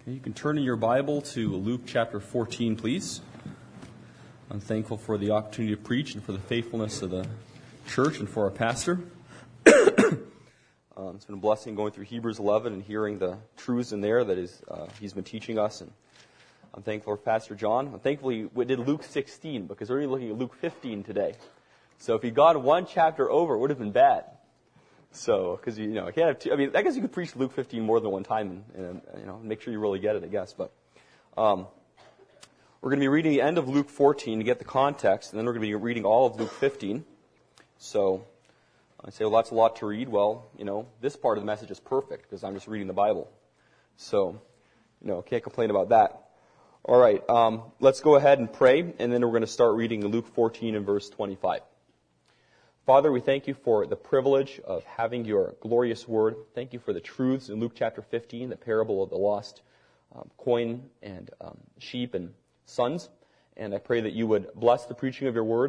You can turn in your Bible to Luke chapter 14, please. I'm thankful for the opportunity to preach and for the faithfulness of the church and for our pastor. It's been a blessing going through Hebrews 11 and hearing the truths in there that he's been teaching us. And I'm thankful for Pastor John. I'm thankful we did Luke 16 because we're only looking at Luke 15 today. So if he got one chapter over, it would have been bad. So, because I can't have two. I guess you could preach Luke 15 more than one time and make sure you really get it, I guess. But we're going to be reading the end of Luke 14 to get the context, and then we're going to be reading all of Luke 15. So I say, well, that's a lot to read. Well, this part of the message is perfect because I'm just reading the Bible. So, can't complain about that. All right, let's go ahead and pray, and then we're going to start reading Luke 14 and verse 25. Father, we thank you for the privilege of having your glorious word. Thank you for the truths in Luke chapter 15, the parable of the lost coin and sheep and sons. And I pray that you would bless the preaching of your word.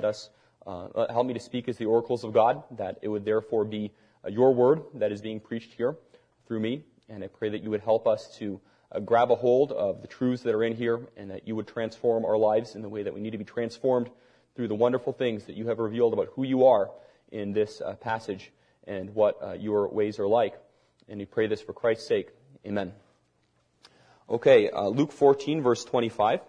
Help me to speak as the oracles of God, that it would therefore be your word that is being preached here through me. And I pray that you would help us to grab a hold of the truths that are in here and that you would transform our lives in the way that we need to be transformed through the wonderful things that you have revealed about who you are in this passage and what your ways are like. And we pray this for Christ's sake. Amen. Okay, Luke 14, verse 25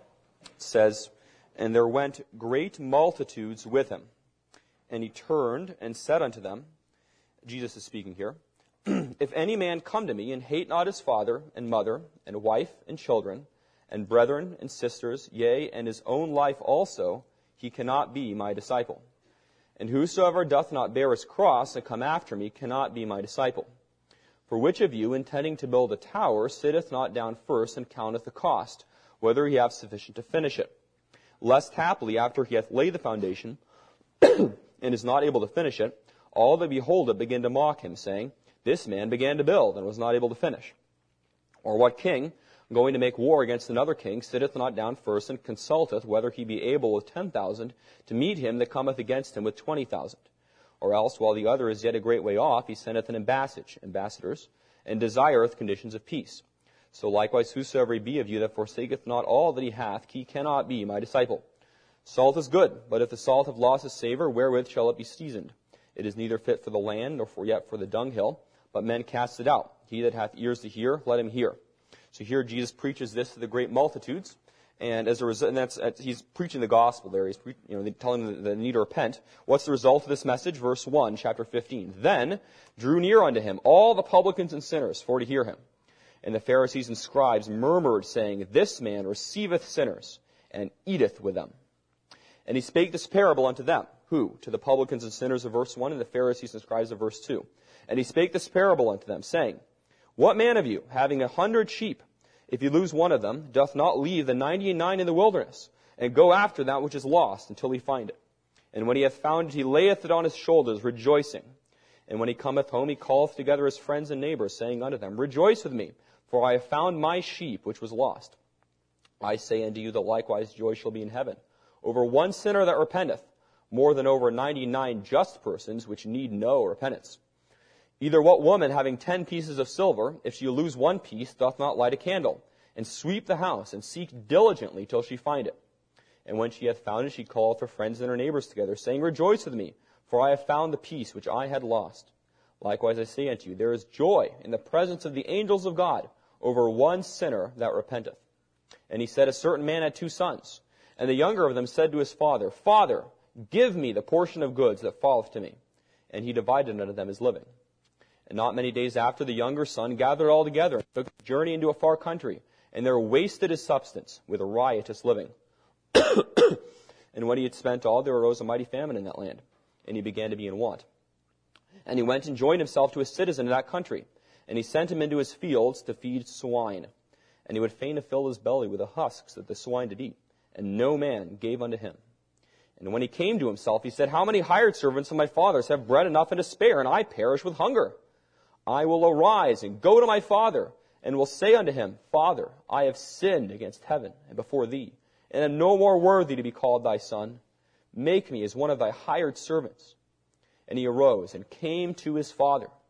says, "And there went great multitudes with him. And he turned and said unto them," Jesus is speaking here, "If any man come to me and hate not his father and mother and wife and children and brethren and sisters, yea, and his own life also, he cannot be my disciple. And whosoever doth not bear his cross and come after me cannot be my disciple. For which of you, intending to build a tower, sitteth not down first and counteth the cost, whether he have sufficient to finish it? Lest haply, after he hath laid the foundation, and is not able to finish it, all that behold it begin to mock him, saying, This man began to build, and was not able to finish. Or what king, going to make war against another king, sitteth not down first and consulteth whether he be able with 10,000 to meet him that cometh against him with 20,000? Or else, while the other is yet a great way off, he sendeth an ambassadors, and desireth conditions of peace. So likewise, whosoever he be of you that forsaketh not all that he hath, he cannot be my disciple. Salt is good, but if the salt have lost its savor, wherewith shall it be seasoned? It is neither fit for the land, nor yet for the dunghill, but men cast it out. He that hath ears to hear, let him hear." So here Jesus preaches this to the great multitudes, and as a result, he's preaching the gospel there. He's telling them that they need to repent. What's the result of this message? Verse 1, chapter 15. "Then drew near unto him all the publicans and sinners for to hear him. And the Pharisees and scribes murmured, saying, This man receiveth sinners, and eateth with them. And he spake this parable unto them." Who? To the publicans and sinners of verse 1 and the Pharisees and scribes of verse 2. "And he spake this parable unto them, saying, What man of you, having 100 sheep, if he lose one of them, doth not leave the 99 in the wilderness, and go after that which is lost until he find it? And when he hath found it, he layeth it on his shoulders, rejoicing. And when he cometh home, he calleth together his friends and neighbors, saying unto them, Rejoice with me, for I have found my sheep which was lost. I say unto you that likewise joy shall be in heaven over one sinner that repenteth, more than over 99 just persons which need no repentance. Either what woman, having 10 pieces of silver, if she lose one piece, doth not light a candle, and sweep the house, and seek diligently till she find it? And when she hath found it, she calleth her friends and her neighbors together, saying, Rejoice with me, for I have found the piece which I had lost. Likewise I say unto you, there is joy in the presence of the angels of God over one sinner that repenteth. And he said, A certain man had 2 sons, and the younger of them said to his father, Father, give me the portion of goods that falleth to me. And he divided unto them his living. And not many days after, the younger son gathered all together and took a journey into a far country, and there wasted his substance with a riotous living. And when he had spent all, there arose a mighty famine in that land, and he began to be in want. And he went and joined himself to a citizen of that country, and he sent him into his fields to feed swine. And he would fain have filled his belly with the husks that the swine did eat, and no man gave unto him. And when he came to himself, he said, How many hired servants of my father's have bread enough and to spare, and I perish with hunger? I will arise and go to my father, and will say unto him, Father, I have sinned against heaven and before thee, and am no more worthy to be called thy son. Make me as one of thy hired servants. And he arose and came to his father.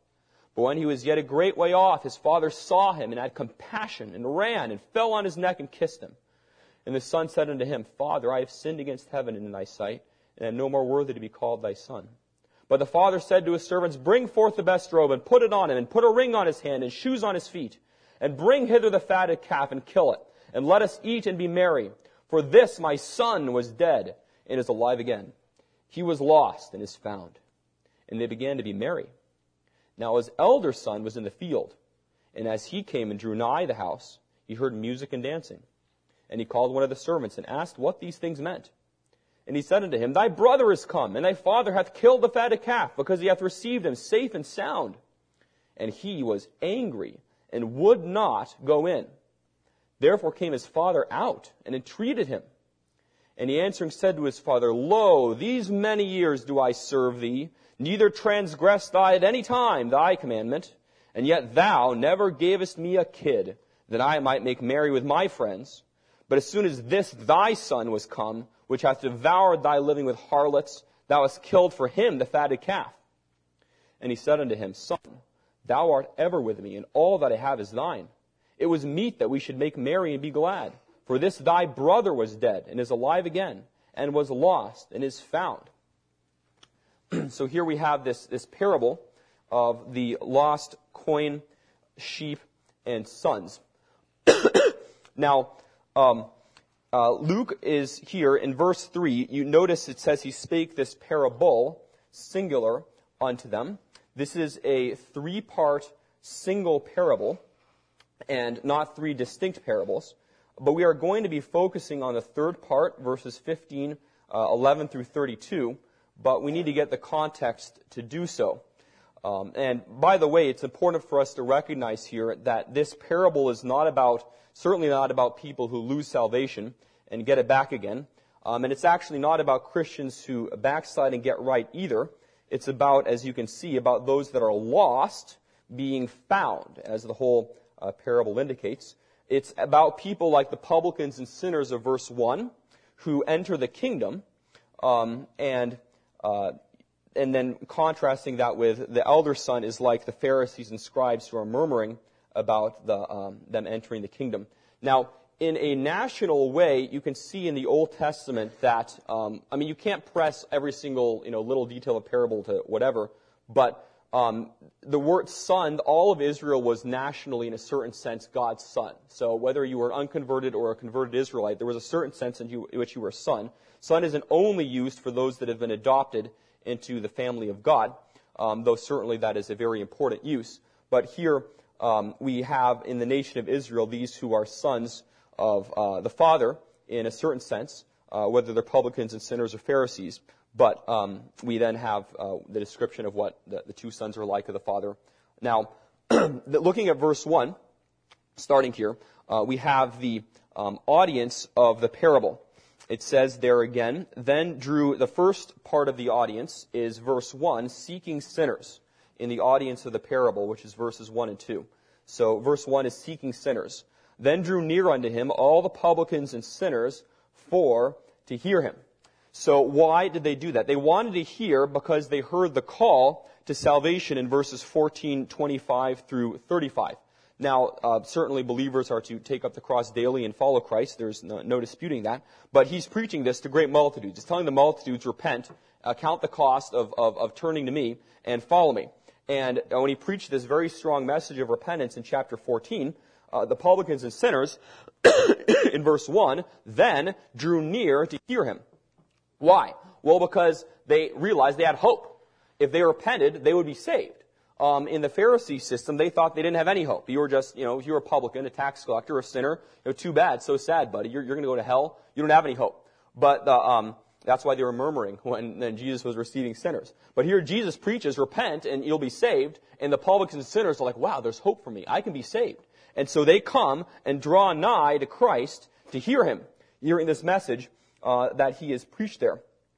But when he was yet a great way off, his father saw him and had compassion and ran and fell on his neck and kissed him. And the son said unto him, Father, I have sinned against heaven and in thy sight, and am no more worthy to be called thy son. But the father said to his servants, Bring forth the best robe, and put it on him, and put a ring on his hand, and shoes on his feet. And bring hither the fatted calf, and kill it. And let us eat and be merry. For this my son was dead, and is alive again. He was lost, and is found. And they began to be merry. Now his elder son was in the field. And as he came and drew nigh the house, he heard music and dancing. And he called one of the servants, and asked what these things meant. And he said unto him, Thy brother is come, and thy father hath killed the fatted calf, because he hath received him safe and sound. And he was angry, and would not go in. Therefore came his father out, and entreated him. And he answering said to his father, Lo, these many years do I serve thee, neither transgressed I at any time thy commandment, and yet thou never gavest me a kid, that I might make merry with my friends. But as soon as this thy son was come, which hath devoured thy living with harlots, thou hast killed for him the fatted calf. And he said unto him, Son, thou art ever with me, and all that I have is thine. It was meet that we should make merry and be glad. For this thy brother was dead, and is alive again, and was lost, and is found. So here we have this parable of the lost coin, sheep, and sons. Now, Luke is here in verse 3. You notice it says he spake this parable, singular, unto them. This is a 3-part single parable, and not 3 distinct parables. But we are going to be focusing on the third part, verses 11 through 32. But we need to get the context to do so. And by the way, it's important for us to recognize here that this parable is certainly not about people who lose salvation and get it back again. And it's actually not about Christians who backslide and get right either. It's about, as you can see, about those that are lost being found, as the whole parable indicates. It's about people like the publicans and sinners of verse 1 who enter the kingdom, and then contrasting that with the elder son is like the Pharisees and scribes who are murmuring about them entering the kingdom. Now, in a national way, you can see in the Old Testament that, you can't press every single little detail of parable to whatever, but the word son, all of Israel was nationally, in a certain sense, God's son. So whether you were unconverted or a converted Israelite, there was a certain sense in which you were a son. Son isn't only used for those that have been adopted into the family of God, though certainly that is a very important use. But here we have in the nation of Israel these who are sons of the Father in a certain sense, whether they're publicans and sinners or Pharisees. But we then have the description of what the 2 sons are like of the Father. Now, looking at verse 1, starting here, we have the audience of the parable. It says there again, then drew, the first part of the audience is verse 1, seeking sinners in the audience of the parable, which is verses 1 and 2. So verse 1 is seeking sinners. Then drew near unto him all the publicans and sinners to hear him. So why did they do that? They wanted to hear because they heard the call to salvation in verses 14, 25 through 35. Now, certainly believers are to take up the cross daily and follow Christ. There's no disputing that. But he's preaching this to great multitudes. He's telling the multitudes, repent, count the cost of turning to me, and follow me. And when he preached this very strong message of repentance in chapter 14, the publicans and sinners, in verse 1, then drew near to hear him. Why? Well, because they realized they had hope. If they repented, they would be saved. In the Pharisee system, they thought they didn't have any hope. You were just, if you were a publican, a tax collector, a sinner, too bad, so sad, buddy. You're going to go to hell. You don't have any hope. But that's why they were murmuring when Jesus was receiving sinners. But here Jesus preaches, repent and you'll be saved. And the publicans and sinners are like, wow, there's hope for me. I can be saved. And so they come and draw nigh to Christ to hear him, hearing this message that he has preached there.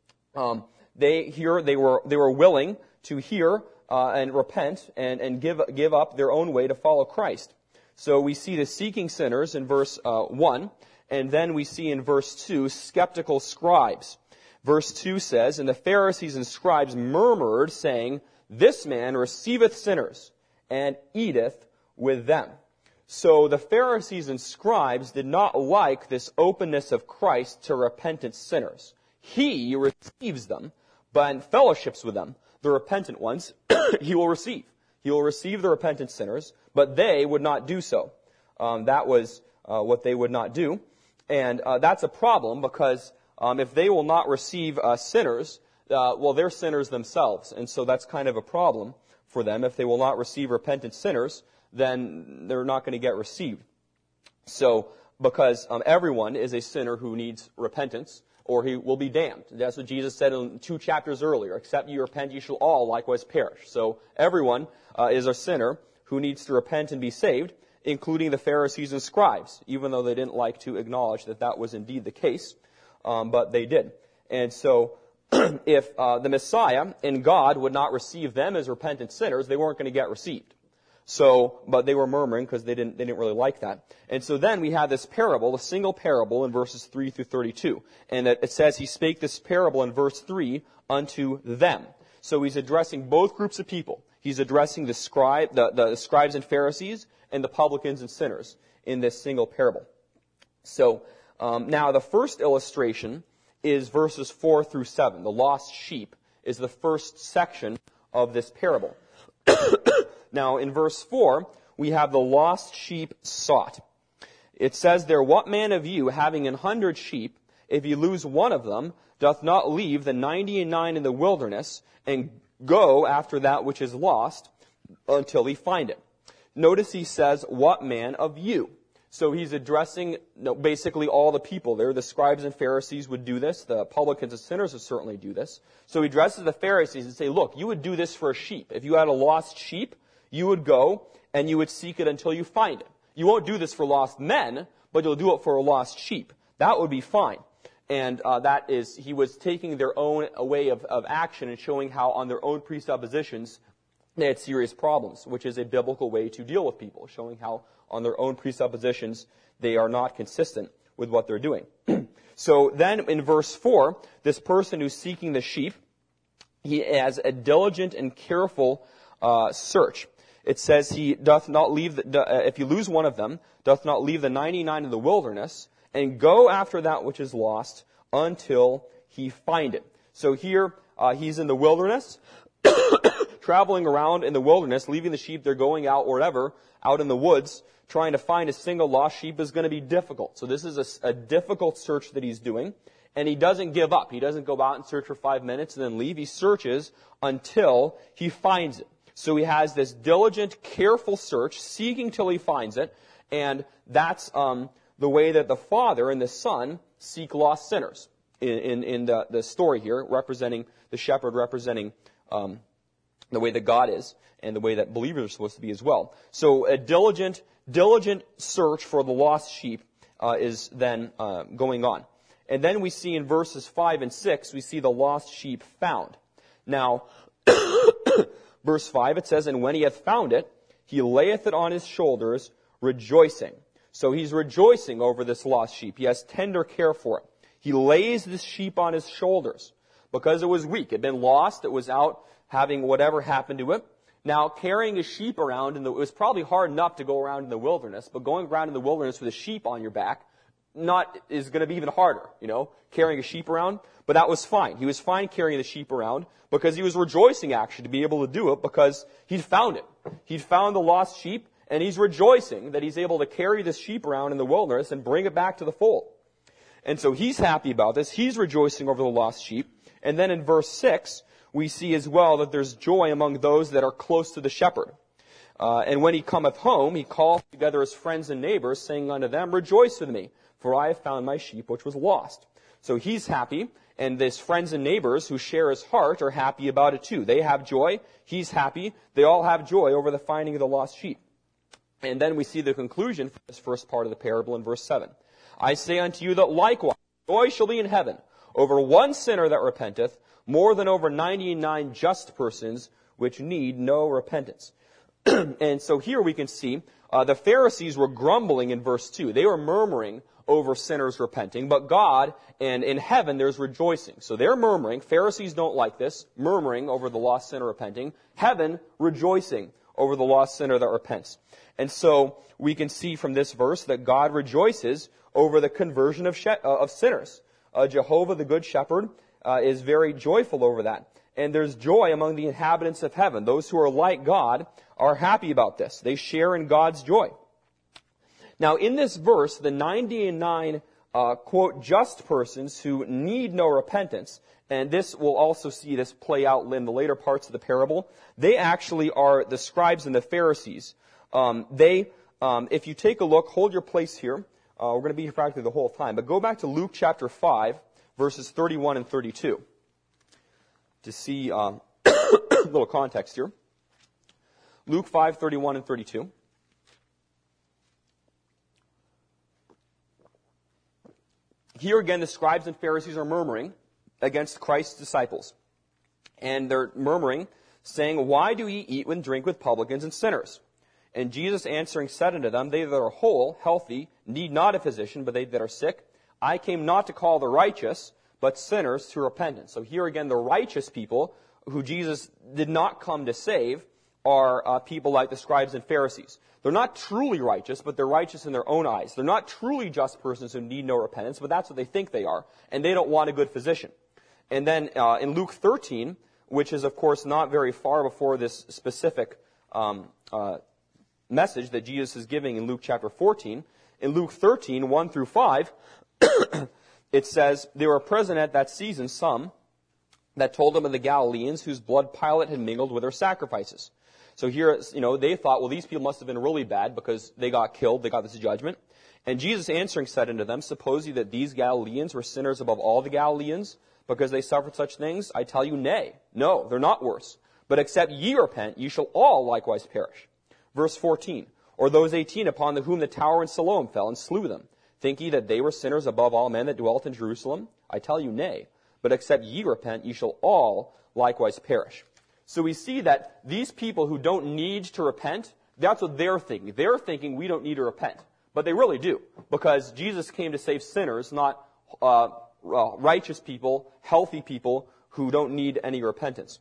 They were willing to hear and repent and give up their own way to follow Christ. So we see the seeking sinners in verse 1, and then we see in verse 2 skeptical scribes. Verse 2 says, and the Pharisees and scribes murmured, saying, this man receiveth sinners and eateth with them. So the Pharisees and scribes did not like this openness of Christ to repentant sinners. He receives them, but fellowships with them. The repentant ones, he will receive. He will receive the repentant sinners, but they would not do so. That was what they would not do. And that's a problem because if they will not receive sinners, well, they're sinners themselves. And so that's kind of a problem for them. If they will not receive repentant sinners, then they're not going to get received. So, because everyone is a sinner who needs repentance, or he will be damned. That's what Jesus said in 2 chapters earlier. Except you repent, you shall all likewise perish. So everyone is a sinner who needs to repent and be saved, including the Pharisees and scribes, even though they didn't like to acknowledge that that was indeed the case, but they did. And so, if the Messiah and God would not receive them as repentant sinners, they weren't going to get received. So, but they were murmuring because they didn't really like that. And so then we have this parable, a single parable in verses 3 through 32. And it says he spake this parable in verse 3 unto them. So he's addressing both groups of people. He's addressing the scribes and Pharisees and the publicans and sinners in this single parable. So, now the first illustration is verses 4 through 7. The lost sheep is the first section of this parable. Now, in verse 4, we have the lost sheep sought. It says there, what man of you, having 100 sheep, if he lose one of them, doth not leave the 99 in the wilderness, and go after that which is lost, until he find it? Notice he says, what man of you? So he's addressing basically all the people there. The scribes and Pharisees would do this. The publicans and sinners would certainly do this. So he addresses the Pharisees and say, look, you would do this for a sheep. If you had a lost sheep, you would go and you would seek it until you find it. You won't do this for lost men, but you'll do it for a lost sheep. That would be fine. And he was taking their own way of action and showing how on their own presuppositions they had serious problems, which is a biblical way to deal with people, showing how on their own presuppositions they are not consistent with what they're doing. So then in verse 4, this person who's seeking the sheep, he has a diligent and careful search. It says he doth not leave, if you lose one of them, doth not leave the 99 in the wilderness, and go after that which is lost until he find it. So here, he's in the wilderness, traveling around in the wilderness, leaving the sheep. They're going out wherever, out in the woods, trying to find a single lost sheep is going to be difficult. So this is a difficult search that he's doing. And he doesn't give up. He doesn't go out and search for 5 minutes and then leave. He searches until he finds it. So he has this diligent, careful search, seeking till he finds it. And that's the way that the Father and the Son seek lost sinners in the story here, representing the shepherd, representing the way that God is and the way that believers are supposed to be as well. So a diligent search for the lost sheep is then going on. And then we see in verses 5 and 6, we see the lost sheep found. Now, verse 5, it says, and when he hath found it, he layeth it on his shoulders, rejoicing. So he's rejoicing over this lost sheep. He has tender care for it. He lays this sheep on his shoulders because it was weak. It had been lost. It was out having whatever happened to it. Now, carrying a sheep around, it was probably hard enough to go around in the wilderness, but going around in the wilderness with a sheep on your back is going to be even harder, carrying a sheep around. But that was fine. He was fine carrying the sheep around because he was rejoicing, actually, to be able to do it because he'd found it. He'd found the lost sheep, and he's rejoicing that he's able to carry this sheep around in the wilderness and bring it back to the fold. And so he's happy about this. He's rejoicing over the lost sheep. And then in verse 6, we see as well that there's joy among those that are close to the shepherd. And when he cometh home, he calleth together his friends and neighbors, saying unto them, rejoice with me, for I have found my sheep which was lost. So he's happy, and his friends and neighbors who share his heart are happy about it too. They have joy. He's happy. They all have joy over the finding of the lost sheep. And then we see the conclusion for this first part of the parable in verse 7. I say unto you that likewise joy shall be in heaven over one sinner that repenteth, more than over 99 just persons which need no repentance. And so here we can see the Pharisees were grumbling in verse 2. They were murmuring over sinners repenting, but God and in heaven there's rejoicing. So they're murmuring. Pharisees don't like this, murmuring over the lost sinner repenting. Heaven rejoicing over the lost sinner that repents. And so we can see from this verse that God rejoices over the conversion of sinners. Jehovah, the Good Shepherd, is very joyful over that. And there's joy among the inhabitants of heaven. Those who are like God are happy about this. They share in God's joy. Now, in this verse, the 99, quote, just persons who need no repentance, and this will also see this play out in the later parts of the parable, they actually are the scribes and the Pharisees. If you take a look, hold your place here. We're going to be here practically the whole time, but go back to Luke chapter 5, verses 31 and 32 to see a little context here. Luke 5, 31 and 32. Here again, the scribes and Pharisees are murmuring against Christ's disciples. And they're murmuring, saying, "Why do ye eat and drink with publicans and sinners?" And Jesus answering said unto them, "They that are whole, healthy, need not a physician, but they that are sick. I came not to call the righteous, but sinners to repentance." So here again, the righteous people who Jesus did not come to save are people like the scribes and Pharisees. They're not truly righteous, but they're righteous in their own eyes. They're not truly just persons who need no repentance, but that's what they think they are. And they don't want a good physician. And then in Luke 13, which is, of course, not very far before this specific message that Jesus is giving in Luke chapter 14, in Luke 13, 1 through 5, it says, "There were present at that season some that told them of the Galileans whose blood Pilate had mingled with their sacrifices." So here, they thought, well, these people must have been really bad because they got killed, they got this judgment. And Jesus answering said unto them, "Suppose ye that these Galileans were sinners above all the Galileans, because they suffered such things? I tell you, nay. No, they're not worse. But except ye repent, ye shall all likewise perish." Verse 14, "Or those 18 upon whom the tower in Siloam fell and slew them. Think ye that they were sinners above all men that dwelt in Jerusalem? I tell you, nay. But except ye repent, ye shall all likewise perish." So we see that these people who don't need to repent, that's what they're thinking. They're thinking we don't need to repent. But they really do, because Jesus came to save sinners, not righteous people, healthy people who don't need any repentance.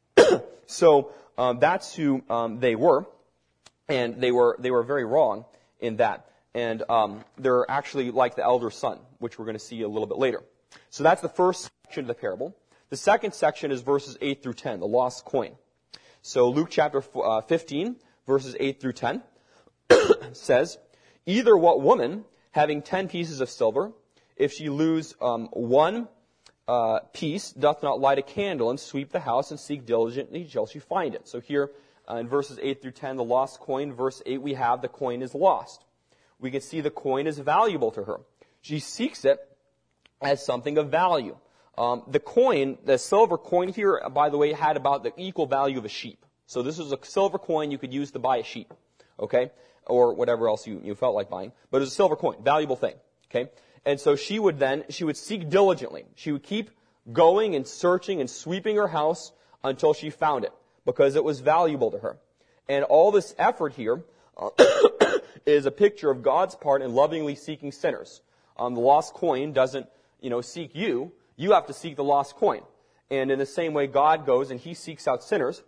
So that's who they were, and they were very wrong in that. And they're actually like the elder son, which we're going to see a little bit later. So that's the first section of the parable. The second section is verses 8 through 10, the lost coin. So Luke chapter 15, verses 8 through 10, says, "Either what woman, having 10 pieces of silver, if she lose one piece, doth not light a candle and sweep the house and seek diligently till she find it?" So here in verses 8 through 10, the lost coin. Verse 8, we have the coin is lost. We can see the coin is valuable to her. She seeks it as something of value. The coin, the silver coin here, by the way, had about the equal value of a sheep. So this was a silver coin you could use to buy a sheep, okay? Or whatever else you felt like buying. But it was a silver coin, valuable thing, okay? And so she would seek diligently. She would keep going and searching and sweeping her house until she found it, because it was valuable to her. And all this effort here is a picture of God's part in lovingly seeking sinners. The lost coin doesn't, seek you. You have to seek the lost coin. And in the same way, God goes and He seeks out sinners,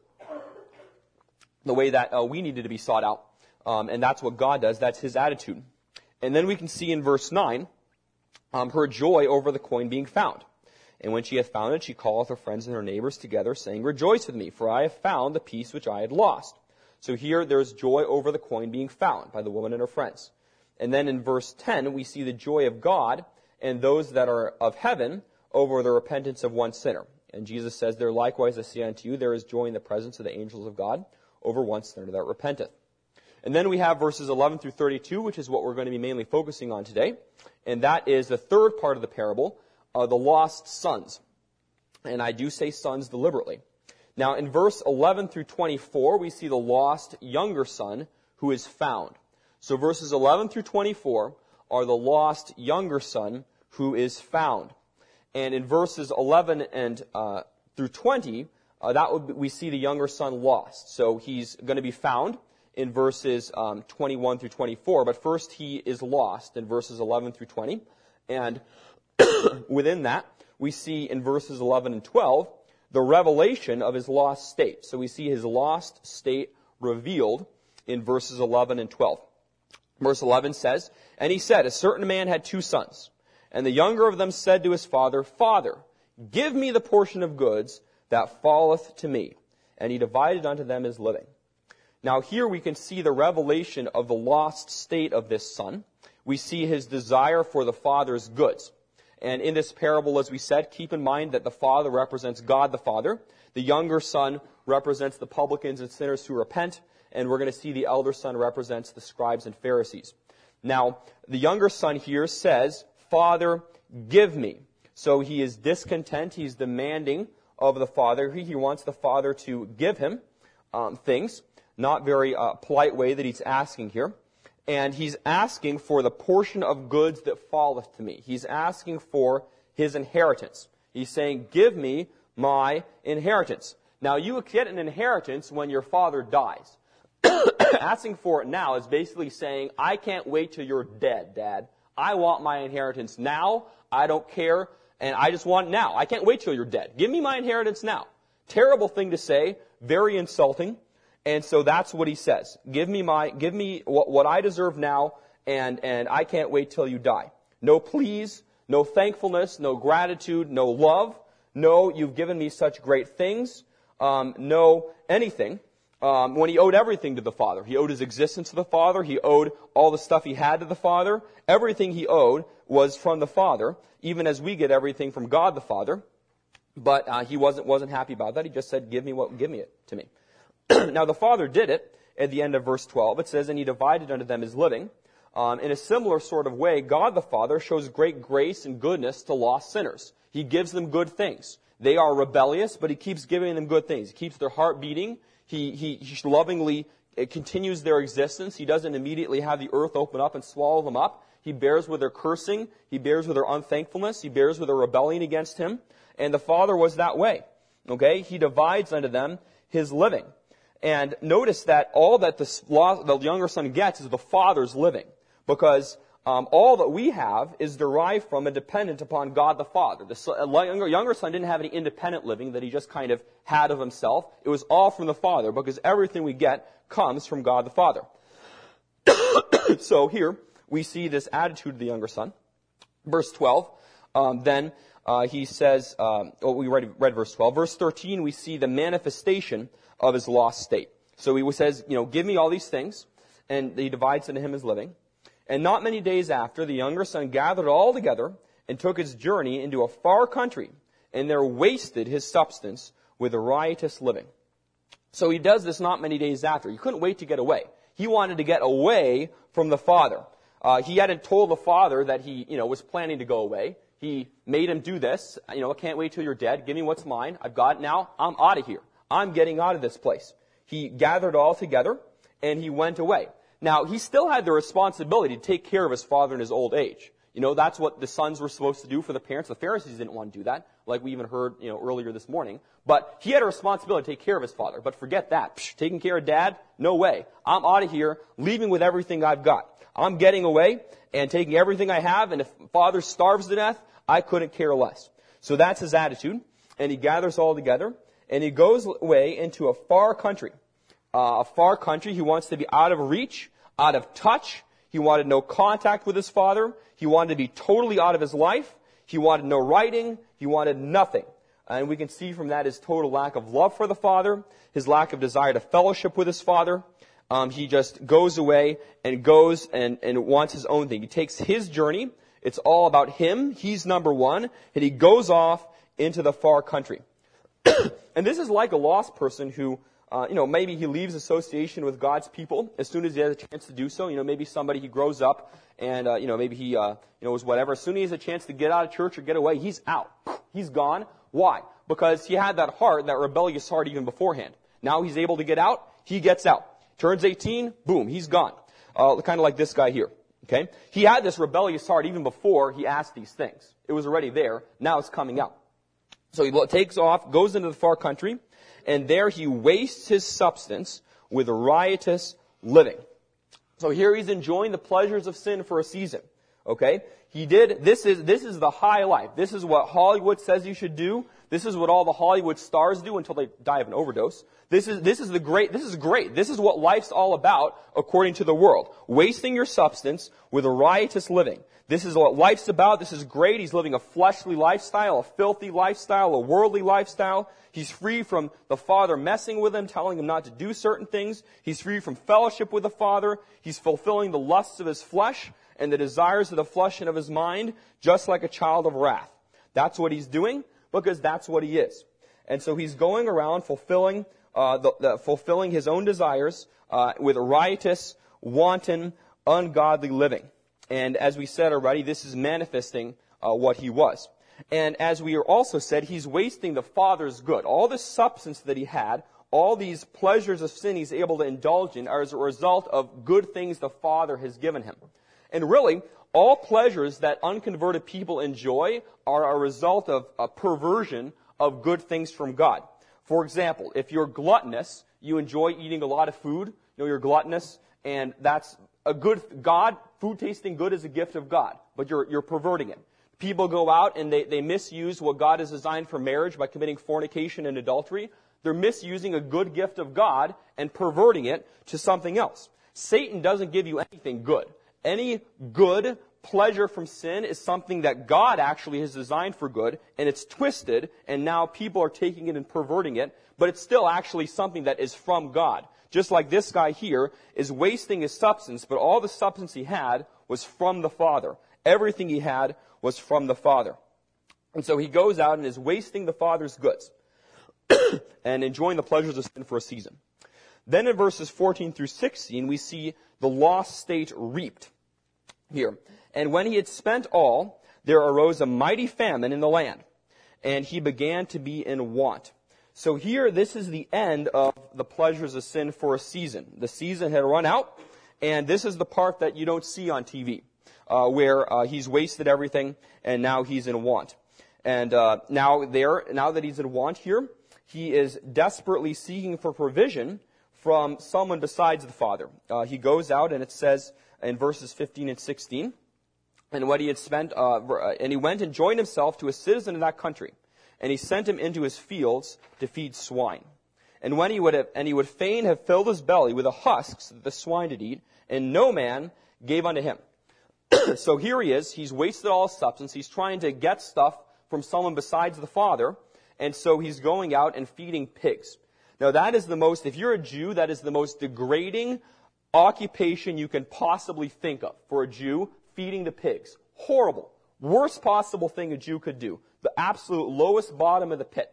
the way that we needed to be sought out. And that's what God does. That's His attitude. And then we can see in verse 9, her joy over the coin being found. "And when she hath found it, she calleth her friends and her neighbors together, saying, Rejoice with me, for I have found the piece which I had lost." So here there's joy over the coin being found by the woman and her friends. And then in verse 10, we see the joy of God and those that are of heaven over the repentance of one sinner. And Jesus says, "There likewise I say unto you, there is joy in the presence of the angels of God over one sinner that repenteth." And then we have verses 11 through 32, which is what we're going to be mainly focusing on today. And that is the third part of the parable, the lost sons. And I do say sons deliberately. Now in verse 11 through 24, we see the lost younger son who is found. So verses 11 through 24 are the lost younger son who is found. And in verses 11 and through 20, we see the younger son lost. So he's going to be found in verses 21 through 24. But first he is lost in verses 11 through 20. And within that, we see in verses 11 and 12 the revelation of his lost state. So we see his lost state revealed in verses 11 and 12. Verse 11 says, "And he said, a certain man had 2 sons. And the younger of them said to his father, Father, give me the portion of goods that falleth to me. And he divided unto them his living." Now here we can see the revelation of the lost state of this son. We see his desire for the father's goods. And in this parable, as we said, keep in mind that the father represents God the Father. The younger son represents the publicans and sinners who repent. And we're going to see the elder son represents the scribes and Pharisees. Now, the younger son here says, Father, give me. So he is discontent. He's demanding of the father. He wants the father to give him things. Not very polite way that he's asking here. And he's asking for the portion of goods that falleth to me. He's asking for his inheritance. He's saying, give me my inheritance. Now, you get an inheritance when your father dies. Asking for it now is basically saying, I can't wait till you're dead, Dad. I want my inheritance now. I don't care, and I just want it now. I can't wait till you're dead. Give me my inheritance now. Terrible thing to say, very insulting, and so that's what he says. Give me what I deserve now, and I can't wait till you die. No pleas, no thankfulness, no gratitude, no love. No, you've given me such great things. No anything. When he owed everything to the Father. He owed his existence to the Father. He owed all the stuff he had to the Father. Everything he owed was from the Father, even as we get everything from God the Father. But he wasn't happy about that. He just said, give me it to me. Now the Father did it at the end of verse 12. It says, and he divided unto them his living. In a similar sort of way, God the Father shows great grace and goodness to lost sinners. He gives them good things. They are rebellious, but he keeps giving them good things. He keeps their heart beating. He lovingly continues their existence. He doesn't immediately have the earth open up and swallow them up. He bears with their cursing. He bears with their unthankfulness. He bears with their rebellion against him. And the Father was that way. Okay? He divides unto them his living. And notice that all that the younger son gets is the Father's living. Because all that we have is derived from and dependent upon God the Father. The younger son didn't have any independent living that he just kind of had of himself. It was all from the Father, because everything we get comes from God the Father. So here we see this attitude of the younger son. Verse 12, he says, we read verse 12. Verse 13, we see the manifestation of his lost state. So he says, give me all these things, and he divides unto him his living. And not many days after, the younger son gathered all together and took his journey into a far country, and there wasted his substance with a riotous living. So he does this not many days after. He couldn't wait to get away. He wanted to get away from the Father. He hadn't told the Father that he, was planning to go away. He made him do this. I can't wait till you're dead. Give me what's mine. I've got it now. I'm out of here. I'm getting out of this place. He gathered all together, and he went away. Now, he still had the responsibility to take care of his father in his old age. That's what the sons were supposed to do for the parents. The Pharisees didn't want to do that, like we even heard, earlier this morning. But he had a responsibility to take care of his father. But forget that. Taking care of Dad? No way. I'm out of here, leaving with everything I've got. I'm getting away and taking everything I have, and if Father starves to death, I couldn't care less. So that's his attitude. And he gathers all together, and he goes away into a far country. He wants to be out of reach, out of touch. He wanted no contact with his father. He wanted to be totally out of his life. He wanted no writing. He wanted nothing. And we can see from that his total lack of love for the Father, his lack of desire to fellowship with his Father. He just goes away and goes and wants his own thing. He takes his journey. It's all about him. He's number one. And he goes off into the far country. And this is like a lost person who, maybe he leaves association with God's people as soon as he has a chance to do so. Maybe somebody he grows up and, maybe he, is whatever. As soon as he has a chance to get out of church or get away, he's out. He's gone. Why? Because he had that heart, that rebellious heart even beforehand. Now he's able to get out. He gets out. Turns 18, boom, he's gone. Kind of like this guy here. Okay? He had this rebellious heart even before he asked these things. It was already there. Now it's coming out. So he takes off, goes into the far country, and there he wastes his substance with riotous living. So here he's enjoying the pleasures of sin for a season. Okay? This is the high life. This is what Hollywood says you should do. This is what all the Hollywood stars do until they die of an overdose. This is great. This is what life's all about according to the world. Wasting your substance with a riotous living. This is what life's about. This is great. He's living a fleshly lifestyle, a filthy lifestyle, a worldly lifestyle. He's free from the Father messing with him, telling him not to do certain things. He's free from fellowship with the Father. He's fulfilling the lusts of his flesh and the desires of the flesh and of his mind, just like a child of wrath. That's what he's doing, because that's what he is. And so he's going around fulfilling his own desires with riotous, wanton, ungodly living. And as we said already, this is manifesting what he was. And as we also said, he's wasting the Father's good. All the substance that he had, all these pleasures of sin he's able to indulge in are as a result of good things the Father has given him. And really, all pleasures that unconverted people enjoy are a result of a perversion of good things from God. For example, if you're gluttonous, you enjoy eating a lot of food, you're gluttonous, and that's a good, food tasting good is a gift of God, but you're perverting it. People go out and they misuse what God has designed for marriage by committing fornication and adultery. They're misusing a good gift of God and perverting it to something else. Satan doesn't give you anything good. Any good pleasure from sin is something that God actually has designed for good, and it's twisted, and now people are taking it and perverting it, but it's still actually something that is from God. Just like this guy here is wasting his substance, but all the substance he had was from the Father. Everything he had was from the Father. And so he goes out and is wasting the Father's goods and enjoying the pleasures of sin for a season. Then in verses 14 through 16, we see the lost state reaped here. And when he had spent all, there arose a mighty famine in the land, and he began to be in want. So here, this is the end of the pleasures of sin for a season. The season had run out, and this is the part that you don't see on TV, where he's wasted everything, and now he's in want. And now that he's in want here, he is desperately seeking for provision from someone besides the Father. He goes out, and it says in verses 15 and 16, and what he had spent, and he went and joined himself to a citizen of that country, and he sent him into his fields to feed swine. And he would fain have filled his belly with the husks that the swine did eat, and no man gave unto him. So here he is. He's wasted all his substance. He's trying to get stuff from someone besides the Father, and so he's going out and feeding pigs. Now if you're a Jew, that is the most degrading occupation you can possibly think of for a Jew, feeding the pigs. Horrible. Worst possible thing a Jew could do. The absolute lowest bottom of the pit.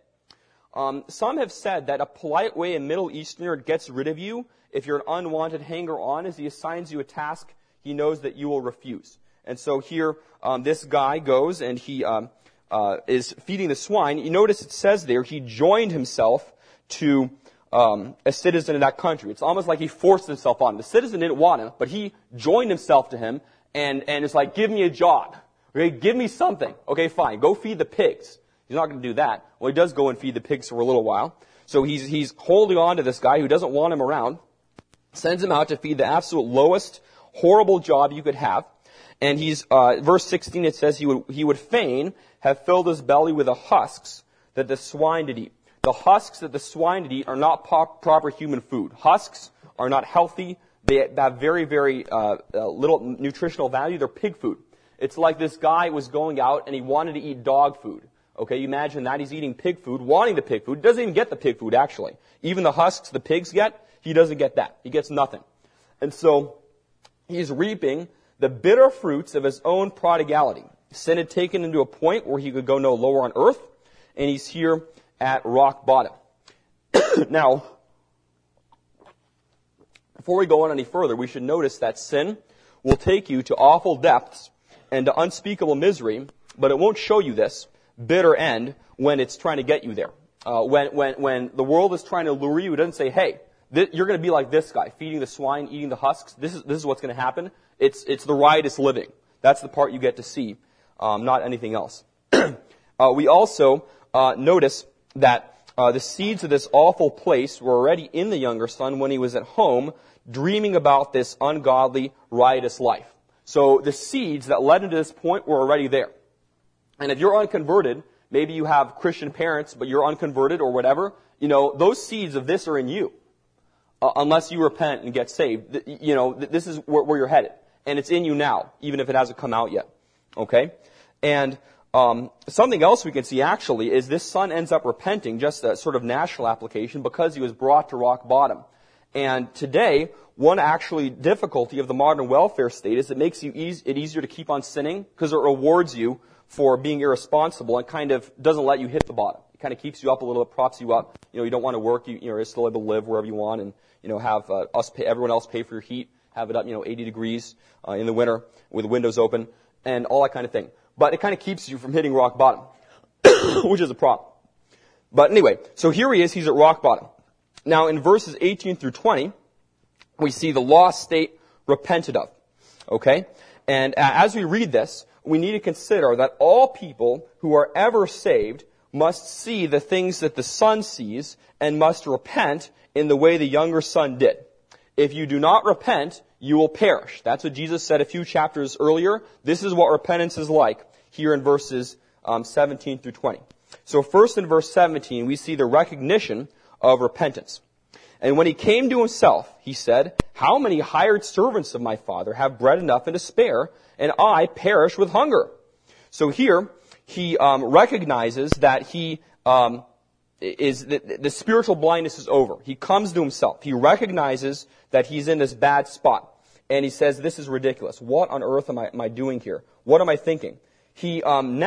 Some have said that a polite way a Middle Easterner gets rid of you, if you're an unwanted hanger-on, is he assigns you a task he knows that you will refuse. And so here, this guy goes and he is feeding the swine. You notice it says there, he joined himself to a citizen of that country. It's almost like he forced himself on him. The citizen didn't want him, but he joined himself to him, and it's like, give me a job. Okay, give me something. Okay, fine. Go feed the pigs. He's not going to do that. Well, he does go and feed the pigs for a little while. So he's holding on to this guy who doesn't want him around, sends him out to feed the absolute lowest, horrible job you could have. And verse 16, it says he would fain have filled his belly with the husks that the swine did eat. The husks that the swine did eat are not proper human food. Husks are not healthy. They have very, very little nutritional value. They're pig food. It's like this guy was going out and he wanted to eat dog food. Okay, you imagine that. He's eating pig food, wanting the pig food. He doesn't even get the pig food, actually. Even the husks the pigs get, he doesn't get that. He gets nothing. And so he's reaping the bitter fruits of his own prodigality. Sin had taken him to a point where he could go no lower on earth, and he's here at rock bottom. Now, before we go on any further, we should notice that sin will take you to awful depths and to unspeakable misery, but it won't show you this bitter end when it's trying to get you there. When the world is trying to lure you, it doesn't say, hey, you're going to be like this guy, feeding the swine, eating the husks. This is what's going to happen. It's the riotous living. That's the part you get to see, not anything else. We also notice that the seeds of this awful place were already in the younger son when he was at home, dreaming about this ungodly, riotous life. So the seeds that led into this point were already there. And if you're unconverted, maybe you have Christian parents, but you're unconverted or whatever, those seeds of this are in you. Unless you repent and get saved, this is where you're headed. And it's in you now, even if it hasn't come out yet. Okay? And something else we can see actually is this son ends up repenting, just a sort of national application, because he was brought to rock bottom. And today, one actually difficulty of the modern welfare state is it makes it easier to keep on sinning because it rewards you for being irresponsible and kind of doesn't let you hit the bottom. It kind of keeps you up a little bit, props you up. You don't want to work. You're still able to live wherever you want and have everyone else pay for your heat, have it up 80 degrees in the winter with windows open and all that kind of thing. But it kind of keeps you from hitting rock bottom, which is a problem. But anyway, so here he is. He's at rock bottom. Now in verses 18 through 20, we see the lost state repented of. Okay? And as we read this, we need to consider that all people who are ever saved must see the things that the son sees and must repent in the way the younger son did. If you do not repent, you will perish. That's what Jesus said a few chapters earlier. This is what repentance is like here in verses 17 through 20. So first in verse 17, we see the recognition of repentance. And when he came to himself, he said, "How many hired servants of my father have bread enough and to spare, and I perish with hunger?" So here, he recognizes that the spiritual blindness is over. He comes to himself. He recognizes that he's in this bad spot. And he says, this is ridiculous. What on earth am I doing here? What am I thinking? He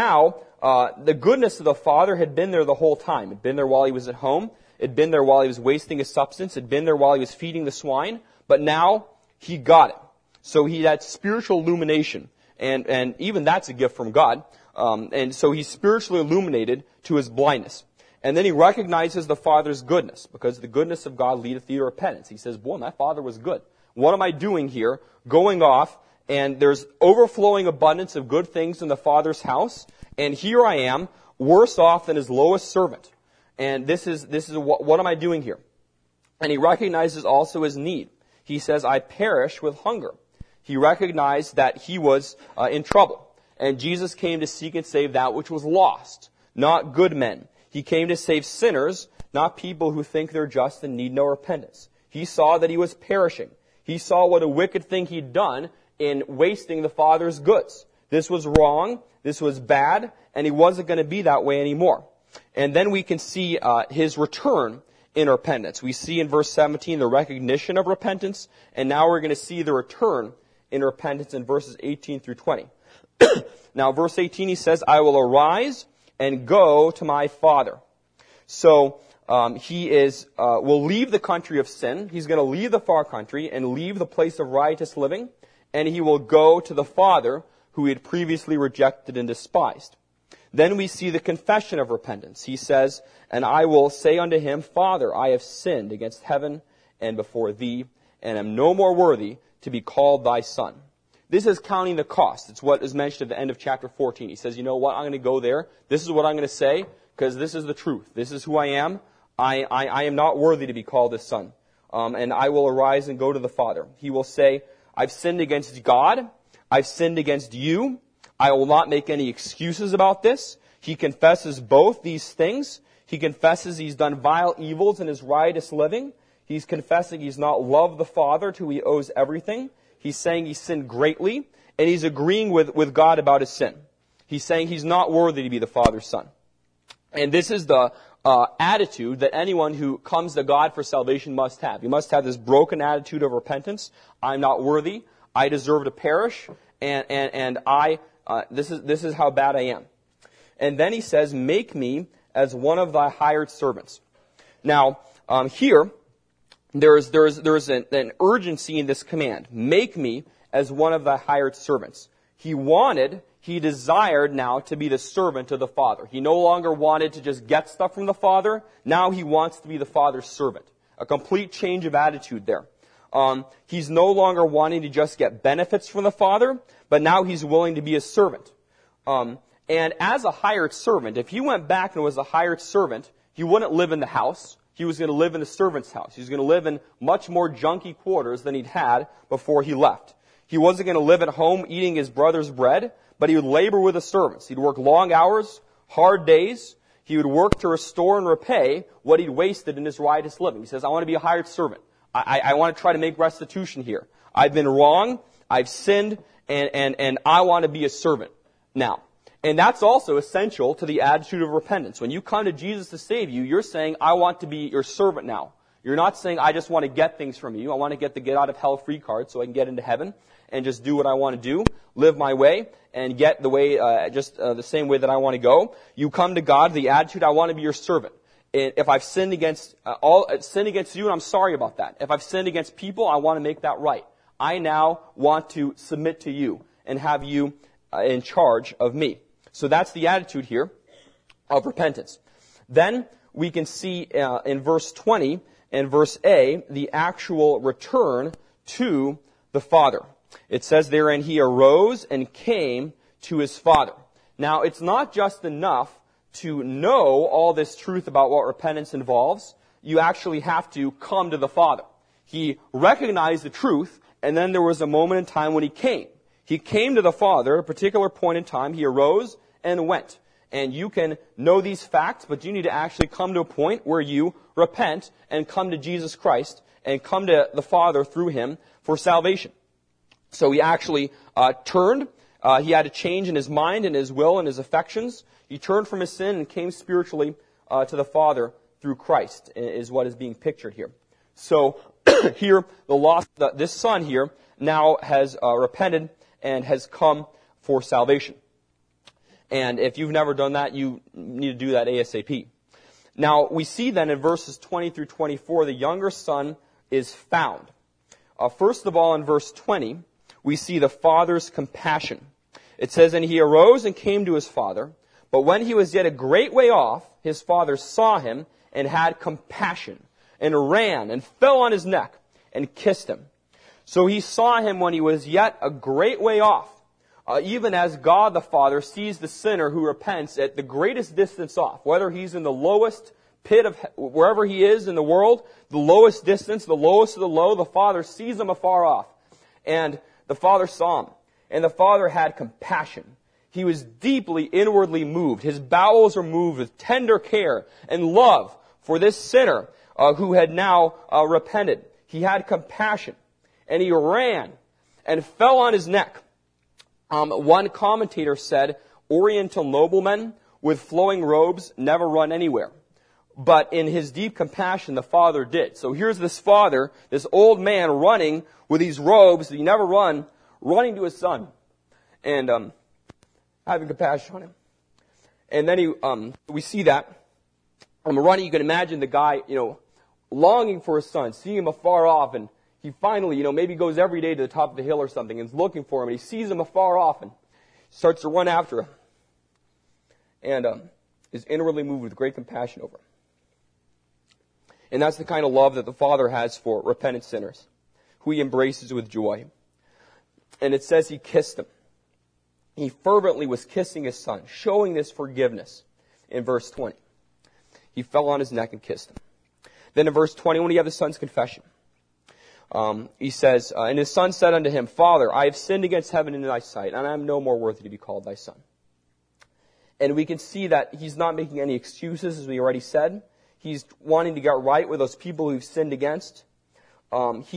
the goodness of the Father had been there the whole time. It had been there while he was at home. It had been there while he was wasting his substance. It had been there while he was feeding the swine. But now, he got it. So he had spiritual illumination. And even that's a gift from God. And so he's spiritually illuminated to his blindness. And then he recognizes the Father's goodness, because the goodness of God leadeth thee to repentance. He says, boy, my Father was good. What am I doing here? Going off, and there's overflowing abundance of good things in the Father's house, and here I am, worse off than his lowest servant. And this is what am I doing here? And he recognizes also his need. He says, I perish with hunger. He recognized that he was in trouble. And Jesus came to seek and save that which was lost, not good men. He came to save sinners, not people who think they're just and need no repentance. He saw that he was perishing. He saw what a wicked thing he'd done in wasting the Father's goods. This was wrong, this was bad, and he wasn't going to be that way anymore. And then we can see his return in repentance. We see in verse 17 the recognition of repentance, and now we're going to see the return in repentance in verses 18 through 20. Now, verse 18, he says, I will arise and go to my father. So he will leave the country of sin. He's going to leave the far country and leave the place of riotous living, and he will go to the Father who he had previously rejected and despised. Then we see the confession of repentance. He says, and I will say unto him, Father, I have sinned against heaven and before thee, and am no more worthy to be called thy son. This is counting the cost. It's what is mentioned at the end of chapter 14. He says, you know what, I'm going to go there. This is what I'm going to say, because this is the truth. This is who I am. I am not worthy to be called his son. And I will arise and go to the Father. He will say, I've sinned against God. I've sinned against you. I will not make any excuses about this. He confesses both these things. He confesses he's done vile evils in his riotous living. He's confessing he's not loved the Father to whom he owes everything. He's saying he sinned greatly, and he's agreeing with God about his sin. He's saying he's not worthy to be the Father's son. And this is the attitude that anyone who comes to God for salvation must have. You must have this broken attitude of repentance. I'm not worthy. I deserve to perish, and this is how bad I am. And then he says, make me as one of thy hired servants. Now, here, there's an urgency in this command. Make me as one of thy hired servants. He desired now to be the servant of the Father. He no longer wanted to just get stuff from the Father. Now he wants to be the Father's servant. A complete change of attitude there. He's no longer wanting to just get benefits from the Father, but now he's willing to be a servant. And as a hired servant, if he went back and was a hired servant, he wouldn't live in the house. He was going to live in the servant's house. He was going to live in much more junky quarters than he'd had before he left. He wasn't going to live at home eating his brother's bread, but he would labor with the servants. He'd work long hours, hard days. He would work to restore and repay what he'd wasted in his riotous living. He says, I want to be a hired servant. I want to try to make restitution here. I've been wrong, I've sinned, and I want to be a servant now. And that's also essential to the attitude of repentance. When you come to Jesus to save you, you're saying, I want to be your servant now. You're not saying, I just want to get things from you. I want to get the get out of hell free card so I can get into heaven and just do what I want to do, live my way, and get the way, the same way that I want to go. You come to God, the attitude, I want to be your servant. If I've sinned against you, and I'm sorry about that. If I've sinned against people, I want to make that right. I now want to submit to you and have you in charge of me. So that's the attitude here of repentance. Then we can see in verse 20 and verse A the actual return to the Father. It says therein, he arose and came to his Father. Now, it's not just enough to know all this truth about what repentance involves. You actually have to come to the Father. He recognized the truth, and then there was a moment in time when he came. He came to the Father at a particular point in time. He arose and went. And you can know these facts, but you need to actually come to a point where you repent and come to Jesus Christ and come to the Father through him for salvation. So he actually turned. He had a change in his mind and his will and his affections. He turned from his sin and came spiritually to the Father through Christ, is what is being pictured here. So here, this son here now has repented and has come for salvation. And if you've never done that, you need to do that ASAP. Now, we see then in verses 20 through 24, the younger son is found. First of all, in verse 20, we see the father's compassion. It says, and he arose and came to his father, but when he was yet a great way off, his father saw him and had compassion, and ran and fell on his neck and kissed him. So he saw him when he was yet a great way off, even as God the Father sees the sinner who repents at the greatest distance off, whether he's in the lowest pit of wherever he is in the world, the lowest distance, the lowest of the low, the Father sees him afar off. And the Father saw him, and the Father had compassion. He was deeply inwardly moved. His bowels were moved with tender care and love for this sinner who had now repented. He had compassion, and he ran and fell on his neck. One commentator said, Oriental noblemen with flowing robes never run anywhere. But in his deep compassion, the father did. So here's this father, this old man running with these robes that he never run, running to his son and having compassion on him. And then we see that running. You can imagine the guy, longing for his son, seeing him afar off, and he finally, maybe goes every day to the top of the hill or something and is looking for him, and he sees him afar off and starts to run after him and is inwardly moved with great compassion over him. And that's the kind of love that the Father has for repentant sinners, who he embraces with joy. And it says he kissed him. He fervently was kissing his son, showing this forgiveness in verse 20. He fell on his neck and kissed him. Then in verse 21, you have the son's confession. He says, and his son said unto him, Father, I have sinned against heaven and in thy sight, and I am no more worthy to be called thy son. And we can see that he's not making any excuses, as we already said. He's wanting to get right with those people who've sinned against. And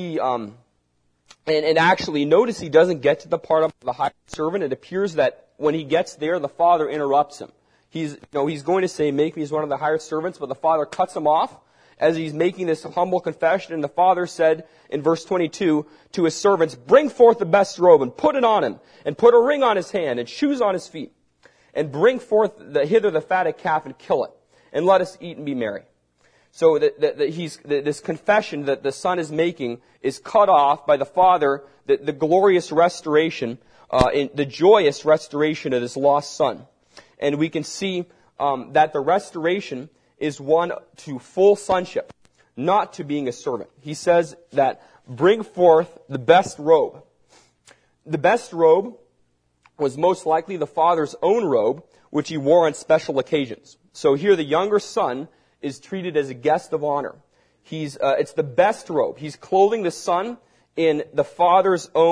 actually, notice he doesn't get to the part of the hired servant. It appears that when he gets there, the father interrupts him. He's going to say, make me as one of the hired servants, but the father cuts him off as he's making this humble confession. And the father said in verse 22 to his servants, bring forth the best robe and put it on him, and put a ring on his hand and shoes on his feet, and bring forth hither the fatted calf and kill it, and let us eat and be merry. So this confession that the son is making is cut off by the father, the glorious restoration, the joyous restoration of this lost son. And we can see that the restoration is one to full sonship, not to being a servant. He says that bring forth the best robe. The best robe was most likely the father's own robe, which he wore on special occasions. So here the younger son is treated as a guest of honor. It's the best robe. He's clothing the son in the father's own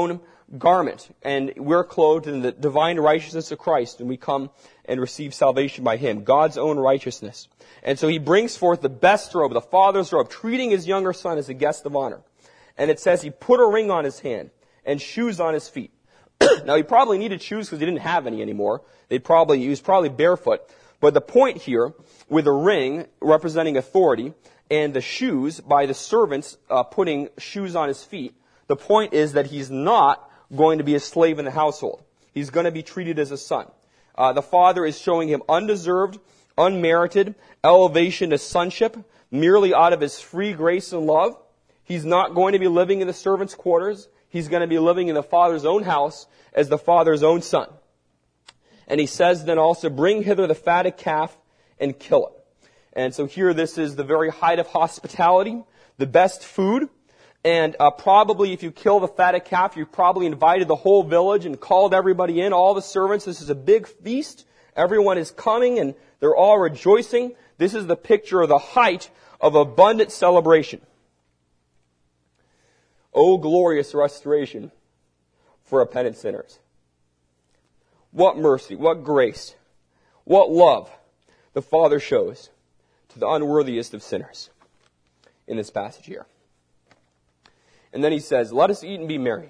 garment, and we're clothed in the divine righteousness of Christ, and we come and receive salvation by Him, God's own righteousness. And so He brings forth the best robe, the father's robe, treating His younger son as a guest of honor. And it says He put a ring on his hand and shoes on his feet. Now, he probably needed shoes because he didn't have any anymore. He was probably barefoot. But the point here, with a ring representing authority, and the shoes by the servants putting shoes on his feet, the point is that he's not going to be a slave in the household. He's going to be treated as a son. The father is showing him undeserved, unmerited elevation to sonship, merely out of His free grace and love. He's not going to be living in the servants' quarters. He's going to be living in the Father's own house as the Father's own son. And He says then also, bring hither the fatted calf and kill it. And so here this is the very height of hospitality, the best food. And probably if you kill the fatted calf, you probably invited the whole village and called everybody in, all the servants. This is a big feast. Everyone is coming and they're all rejoicing. This is the picture of the height of abundant celebration. Oh, glorious restoration for repentant sinners. What mercy, what grace, what love the Father shows to the unworthiest of sinners in this passage here. And then He says, let us eat and be merry.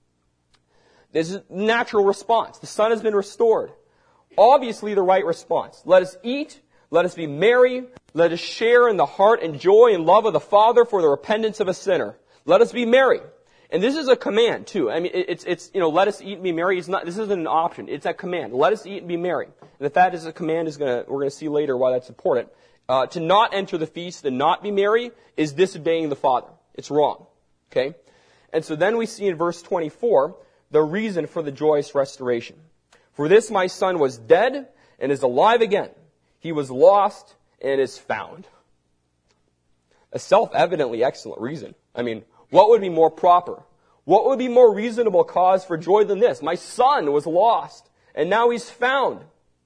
This is a natural response. The son has been restored. Obviously the right response. Let us eat, let us be merry, let us share in the heart and joy and love of the Father for the repentance of a sinner. Let us be merry. And this is a command too. I mean, it's let us eat and be merry. This isn't an option. It's a command. Let us eat and be merry. And the fact is a command we're going to see later why that's important. To not enter the feast and not be merry is disobeying the Father. It's wrong. Okay? And so then we see in verse 24 the reason for the joyous restoration. For this my son was dead and is alive again. He was lost and is found. A self-evidently excellent reason. I mean, what would be more proper? What would be more reasonable cause for joy than this? My son was lost, and now he's found.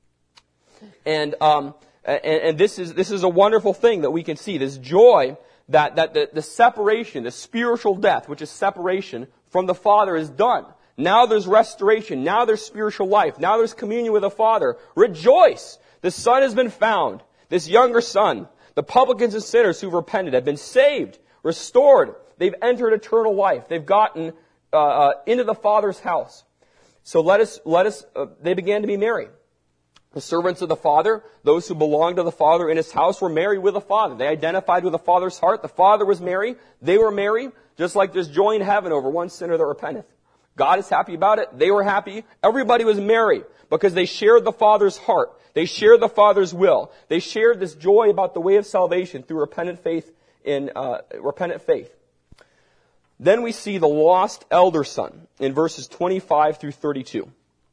And this is a wonderful thing that we can see. This joy that the separation, the spiritual death, which is separation from the Father, is done. Now there's restoration. Now there's spiritual life. Now there's communion with the Father. Rejoice! The Son has been found. This younger son, the publicans and sinners who've repented, have been saved, restored. They've entered eternal life. They've gotten into the Father's house. So they began to be merry. The servants of the Father, those who belonged to the Father in His house, were merry with the Father. They identified with the Father's heart. The Father was merry. They were merry, just like there's joy in heaven over one sinner that repenteth. God is happy about it. They were happy. Everybody was merry because they shared the Father's heart. They shared the Father's will. They shared this joy about the way of salvation through repentant faith repentant faith. Then we see the lost elder son in verses 25 through 32.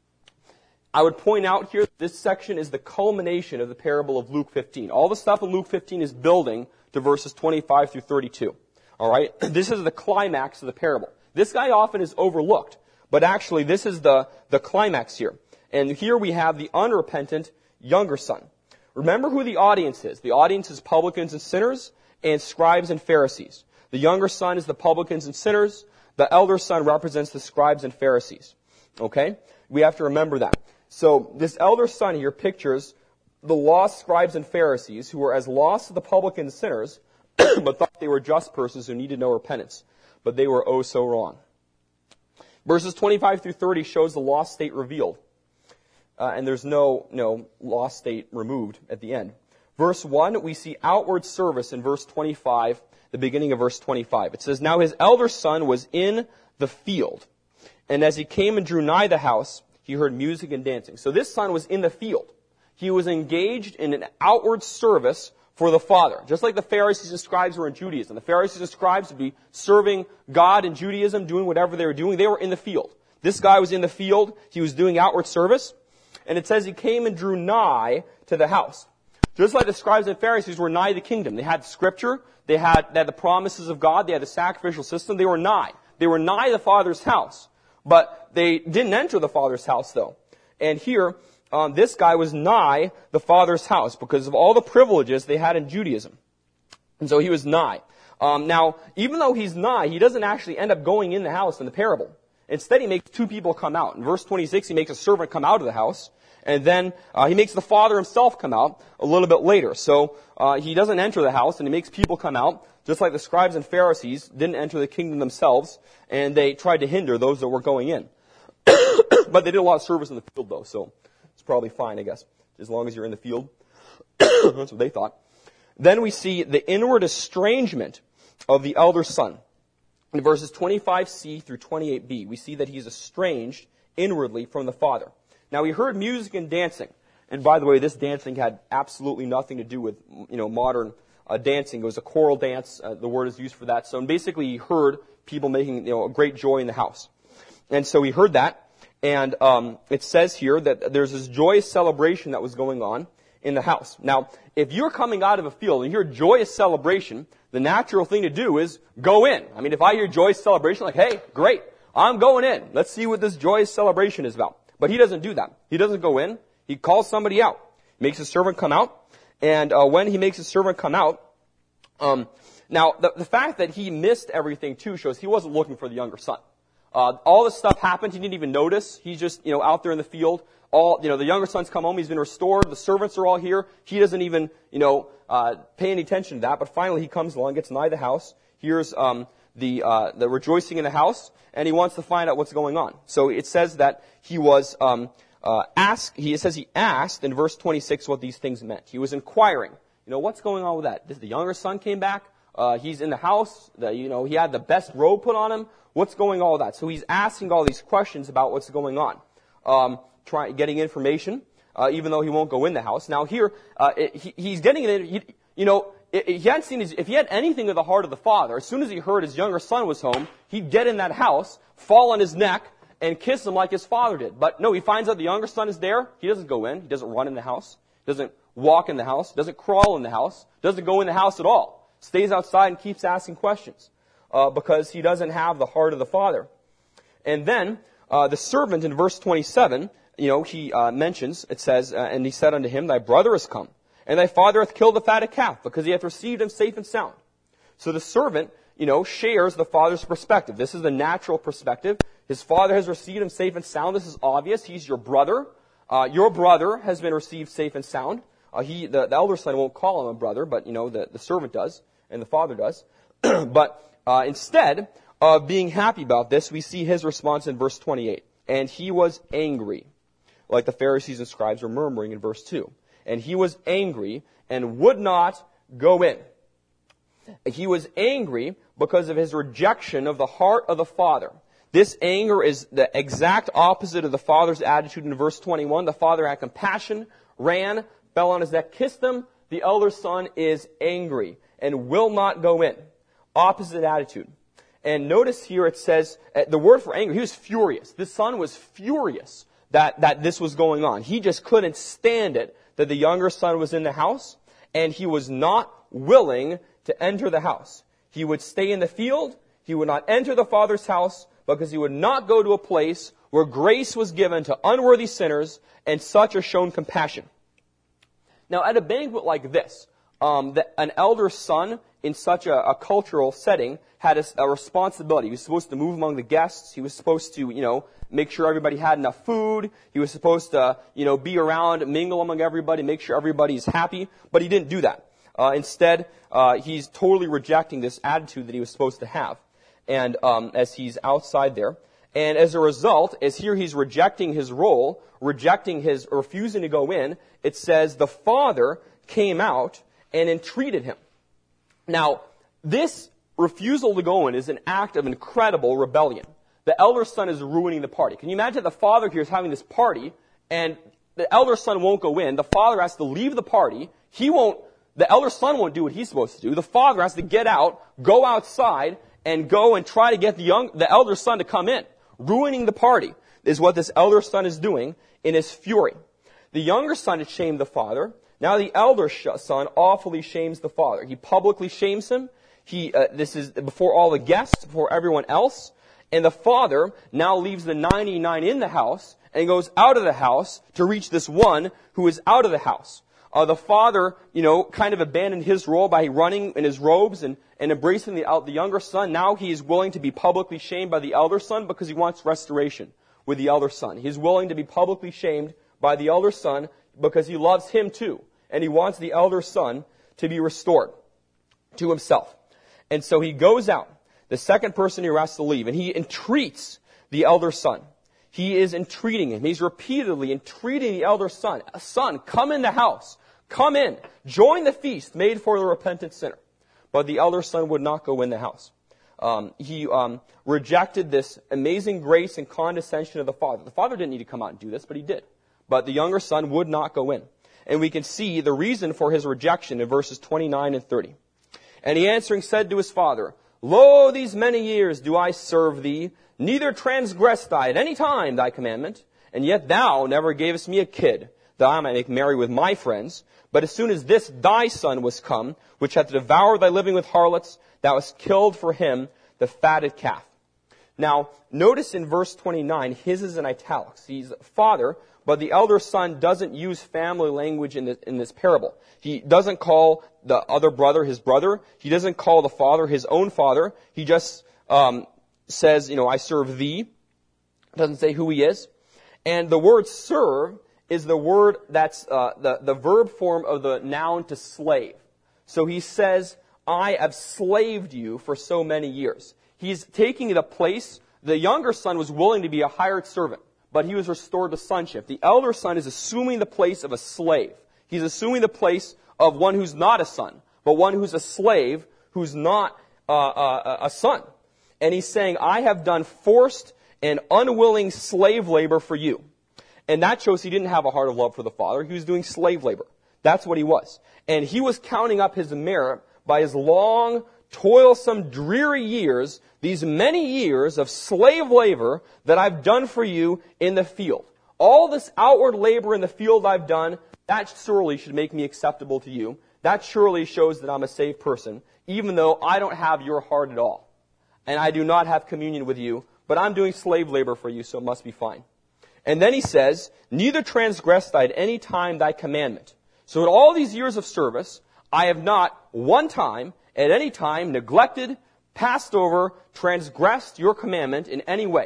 I would point out here that this section is the culmination of the parable of Luke 15. All the stuff in Luke 15 is building to verses 25 through 32. All right? This is the climax of the parable. This guy often is overlooked, but actually this is the climax here. And here we have the unrepentant younger son. Remember who the audience is. The audience is publicans and sinners and scribes and Pharisees. The younger son is the publicans and sinners. The elder son represents the scribes and Pharisees. Okay? We have to remember that. So this elder son here pictures the lost scribes and Pharisees who were as lost as the publican and sinners, but thought they were just persons who needed no repentance. But they were oh so wrong. Verses 25 through 30 shows the lost state revealed. And there's no lost state removed at the end. Verse 1, we see outward service in verse 25, the beginning of verse 25. It says, now his elder son was in the field, and as he came and drew nigh the house, he heard music and dancing. So this son was in the field. He was engaged in an outward service for the Father. Just like the Pharisees and scribes were in Judaism. The Pharisees and scribes would be serving God in Judaism, doing whatever they were doing. They were in the field. This guy was in the field. He was doing outward service. And it says he came and drew nigh to the house. Just like the scribes and Pharisees were nigh the kingdom. They had scripture. They had the promises of God. They had the sacrificial system. They were nigh. They were nigh the Father's house. But they didn't enter the Father's house, though. And here, this guy was nigh the Father's house because of all the privileges they had in Judaism. And so he was nigh. Now, even though he's nigh, he doesn't actually end up going in the house in the parable. Instead, he makes two people come out. In verse 26, he makes a servant come out of the house. And then he makes the father himself come out a little bit later. So he doesn't enter the house, and he makes people come out, just like the scribes and Pharisees didn't enter the kingdom themselves, and they tried to hinder those that were going in. But they did a lot of service in the field, though, so it's probably fine, I guess, as long as you're in the field. That's what they thought. Then we see the inward estrangement of the elder son. In verses 25c through 28b, we see that he's estranged inwardly from the father. Now, we heard music and dancing. And by the way, this dancing had absolutely nothing to do with, modern dancing. It was a choral dance. The word is used for that. So basically, he heard people making, a great joy in the house. And so he heard that. And it says here that there's this joyous celebration that was going on in the house. Now, if you're coming out of a field and you hear joyous celebration, the natural thing to do is go in. I mean, if I hear joyous celebration, like, hey, great, I'm going in. Let's see what this joyous celebration is about. But he doesn't do that. He doesn't go in. He calls somebody out. Makes his servant come out. And when he makes his servant come out, now the fact that he missed everything too shows he wasn't looking for the younger son. All this stuff happened. He didn't even notice. He's just, out there in the field. The younger son's come home. He's been restored. The servants are all here. He doesn't even, pay any attention to that. But finally he comes along, gets nigh the house, hears, the rejoicing in the house, and he wants to find out what's going on. So it says that he was, he asked in verse 26 what these things meant. He was inquiring, what's going on with that? The younger son came back. He's in the house. He had the best robe put on him. What's going on with that? So he's asking all these questions about what's going on. Getting information, even though he won't go in the house. Now here, he's getting it, he hadn't seen if he had anything of the heart of the father, as soon as he heard his younger son was home, he'd get in that house, fall on his neck, and kiss him like his father did. But no, he finds out the younger son is there. He doesn't go in. He doesn't run in the house. Doesn't walk in the house. Doesn't crawl in the house. Doesn't go in the house at all. Stays outside and keeps asking questions because he doesn't have the heart of the father. And then the servant in verse 27, he mentions, it says, and he said unto him, thy brother is come, and thy father hath killed the fatted calf, because he hath received him safe and sound. So the servant, shares the father's perspective. This is the natural perspective. His father has received him safe and sound. This is obvious. He's your brother. Your brother has been received safe and sound. The elder son won't call him a brother, but, the servant does, and the father does. But instead of being happy about this, we see his response in verse 28. And he was angry, like the Pharisees and scribes were murmuring in verse 2. And he was angry and would not go in. He was angry because of his rejection of the heart of the father. This anger is the exact opposite of the father's attitude in verse 21. The father had compassion, ran, fell on his neck, kissed him. The elder son is angry and will not go in. Opposite attitude. And notice here it says, the word for anger, he was furious. This son was furious that this was going on. He just couldn't stand it that the younger son was in the house, and he was not willing to enter the house. He would stay in the field. He would not enter the father's house because he would not go to a place where grace was given to unworthy sinners and such are shown compassion. Now, at a banquet like this, an elder son in such a cultural setting had a responsibility. He was supposed to move among the guests. He was supposed to, make sure everybody had enough food. He was supposed to, be around, mingle among everybody, make sure everybody's happy. But he didn't do that. Instead, he's totally rejecting this attitude that he was supposed to have. And as he's outside there. And as a result, as here he's rejecting his role, refusing to go in, it says the father came out and entreated him. Now, this refusal to go in is an act of incredible rebellion. The elder son is ruining the party. Can you imagine the father here is having this party, and the elder son won't go in. The father has to leave the party. The elder son won't do what he's supposed to do. The father has to get out, go outside, and go and try to get the elder son to come in. Ruining the party is what this elder son is doing in his fury. The younger son had shamed the father. Now the elder son awfully shames the father. He publicly shames him. This is before all the guests, before everyone else. And the father now leaves the 99 in the house and goes out of the house to reach this one who is out of the house. The father, kind of abandoned his role by running in his robes and embracing the younger son. Now he is willing to be publicly shamed by the elder son because he wants restoration with the elder son. He's willing to be publicly shamed by the elder son because he loves him too. And he wants the elder son to be restored to himself. And so he goes out, the second person who has to leave, and he entreats the elder son. He is entreating him. He's repeatedly entreating the elder son. Son, come in the house. Come in. Join the feast made for the repentant sinner. But the elder son would not go in the house. He rejected this amazing grace and condescension of the father. The father didn't need to come out and do this, but he did. But the younger son would not go in. And we can see the reason for his rejection in verses 29 and 30. And he answering said to his father, Lo, these many years do I serve thee, neither transgressed I at any time thy commandment, and yet thou never gavest me a kid, that I might make merry with my friends. But as soon as this thy son was come, which hath devoured thy living with harlots, thou hast killed for him the fatted calf. Now, notice in verse 29, his is in italics. He's father, but the elder son doesn't use family language in this parable. He doesn't call the other brother his brother. He doesn't call the father his own father. He just says, I serve thee. Doesn't say who he is. And the word serve is the word that's the verb form of the noun to slave. So he says, I have slaved you for so many years. He's taking the place. The younger son was willing to be a hired servant, but he was restored to sonship. The elder son is assuming the place of a slave. He's assuming the place of one who's not a son, but one who's a slave who's not a son. And he's saying, I have done forced and unwilling slave labor for you. And that shows he didn't have a heart of love for the father. He was doing slave labor. That's what he was. And he was counting up his merit by his long, toilsome, dreary years, these many years of slave labor that I've done for you in the field. All this outward labor in the field I've done, that surely should make me acceptable to you. That surely shows that I'm a saved person, even though I don't have your heart at all. And I do not have communion with you, but I'm doing slave labor for you, so it must be fine. And then he says, neither transgressed I at any time thy commandment. So in all these years of service, I have not one time, at any time, neglected, passed over, transgressed your commandment in any way.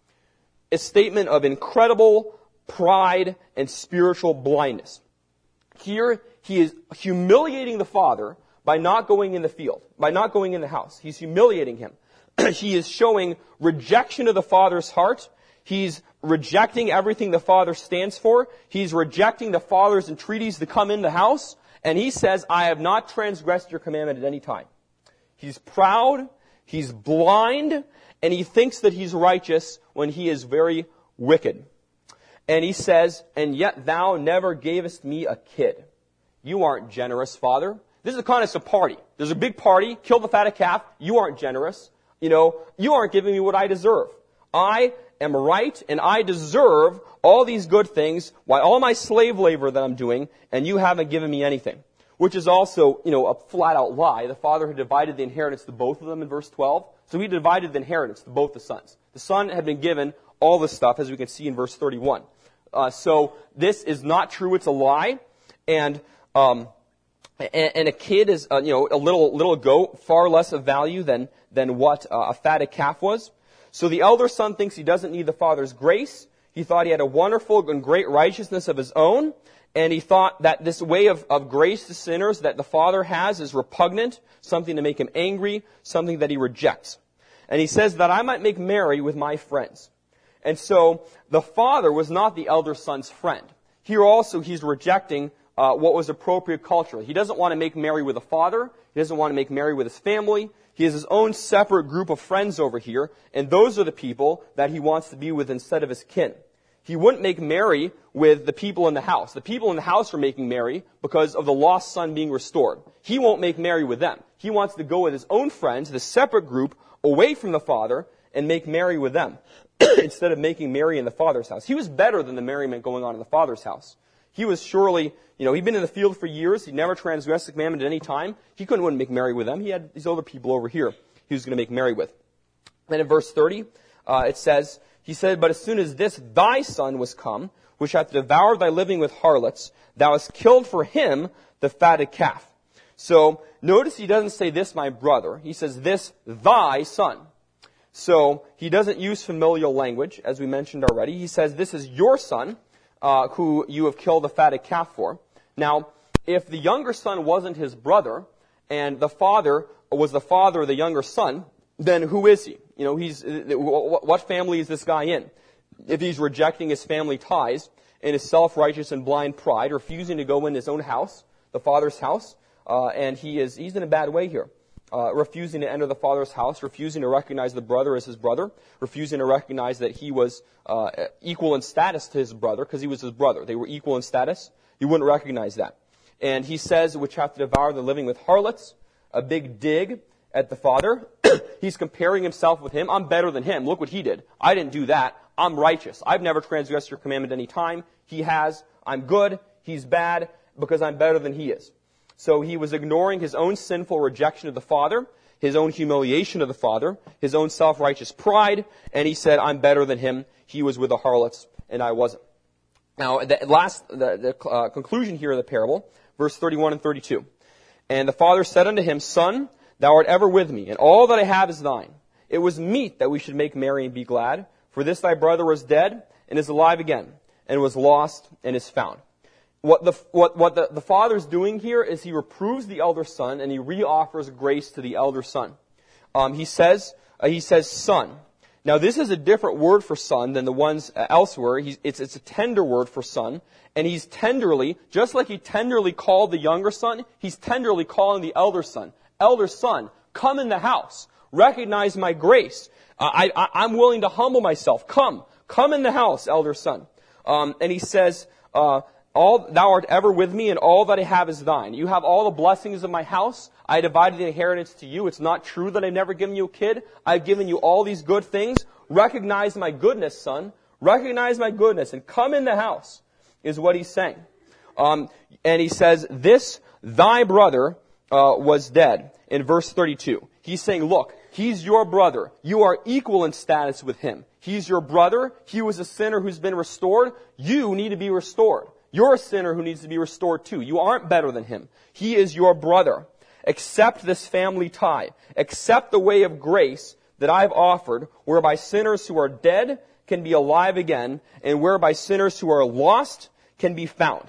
A statement of incredible pride and spiritual blindness. Here, he is humiliating the father by not going in the field, by not going in the house. He's humiliating him. He is showing rejection of the father's heart. He's rejecting everything the father stands for. He's rejecting the father's entreaties to come in the house. And he says, I have not transgressed your commandment at any time. He's proud, he's blind, and he thinks that he's righteous when he is very wicked. And he says, and yet thou never gavest me a kid. You aren't generous, Father. This is a kind of party. There's a big party, kill the fatted calf. You aren't generous. You aren't giving me what I deserve. I am right and I deserve all these good things, why all my slave labor that I'm doing, and you haven't given me anything. Which is also, a flat out lie. The father had divided the inheritance to both of them in verse 12. So he divided the inheritance to both the sons. The son had been given all this stuff, as we can see in verse 31. So this is not true. It's a lie. And a kid is, a little goat, far less of value than what a fatted calf was. So the elder son thinks he doesn't need the father's grace. He thought he had a wonderful and great righteousness of his own. And he thought that this way of grace to sinners that the father has is repugnant, something to make him angry, something that he rejects. And he says that I might make merry with my friends. And so the father was not the elder son's friend. Here also he's rejecting what was appropriate culturally. He doesn't want to make merry with the father. He doesn't want to make merry with his family. He has his own separate group of friends over here, and those are the people that he wants to be with instead of his kin. He wouldn't make merry with the people in the house. The people in the house are making merry because of the lost son being restored. He won't make merry with them. He wants to go with his own friends, the separate group, away from the father, and make merry with them instead of making merry in the father's house. He was better than the merriment going on in the father's house. He was surely, he'd been in the field for years. He never wouldn't the commandment at any time. He wouldn't make merry with them. He had these other people over here he was going to make merry with. Then in verse 30, it says, he said, but as soon as this thy son was come, which hath devoured thy living with harlots, thou hast killed for him the fatted calf. So notice he doesn't say this my brother. He says this thy son. So he doesn't use familial language, as we mentioned already. He says this is your son, who you have killed the fatted calf for. Now, if the younger son wasn't his brother, and the father was the father of the younger son, then who is he? You know, what family is this guy in? If he's rejecting his family ties in his self-righteous and blind pride, refusing to go in his own house, the father's house, and he's in a bad way here. Refusing to enter the father's house, refusing to recognize the brother as his brother, refusing to recognize that he was equal in status to his brother, because he was his brother. They were equal in status. You wouldn't recognize that. And he says, which have to devour the living with harlots, a big dig at the father. He's comparing himself with him. I'm better than him. Look what he did. I didn't do that. I'm righteous. I've never transgressed your commandment any time. He has. I'm good. He's bad because I'm better than he is. So he was ignoring his own sinful rejection of the Father, his own humiliation of the Father, his own self-righteous pride, and he said, I'm better than him. He was with the harlots, and I wasn't. Now, the conclusion here of the parable, verse 31 and 32. And the father said unto him, Son, thou art ever with me, and all that I have is thine. It was meet that we should make merry and be glad, for this thy brother was dead, and is alive again, and was lost, and is found. What the father's doing here is he reproves the elder son, and he re-offers grace to the elder son. He says, son. Now, this is a different word for son than the ones elsewhere. It's a tender word for son. And he's tenderly, just like he tenderly called the younger son, he's tenderly calling the elder son. Elder son, come in the house. Recognize my grace. I'm willing to humble myself. Come in the house, elder son. And he says, thou art ever with me, and all that I have is thine. You have all the blessings of my house. I divided the inheritance to you. It's not true that I've never given you a kid. I've given you all these good things. Recognize my goodness, son. Recognize my goodness, and come in the house, is what he's saying. And he says, this, thy brother, was dead, in verse 32. He's saying, look, he's your brother. You are equal in status with him. He's your brother. He was a sinner who's been restored. You need to be restored. You're a sinner who needs to be restored too. You aren't better than him. He is your brother. Accept this family tie. Accept the way of grace that I've offered, whereby sinners who are dead can be alive again, and whereby sinners who are lost can be found.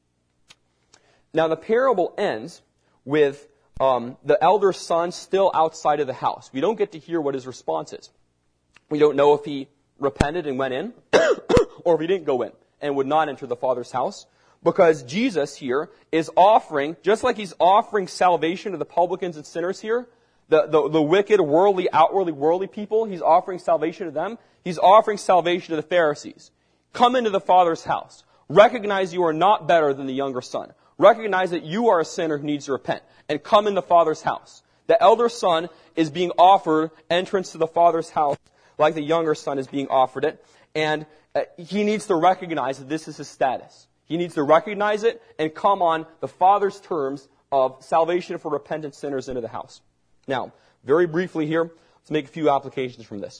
Now the parable ends with the elder son still outside of the house. We don't get to hear what his response is. We don't know if he repented and went in, or if he didn't go in and would not enter the Father's house. Because Jesus here is offering, just like he's offering salvation to the publicans and sinners here, the wicked, worldly, outwardly worldly people, he's offering salvation to them. He's offering salvation to the Pharisees. Come into the Father's house. Recognize you are not better than the younger son. Recognize that you are a sinner who needs to repent. And come in the Father's house. The elder son is being offered entrance to the Father's house like the younger son is being offered it. And he needs to recognize that this is his status. He needs to recognize it and come on the Father's terms of salvation for repentant sinners into the house. Now, very briefly here, let's make a few applications from this.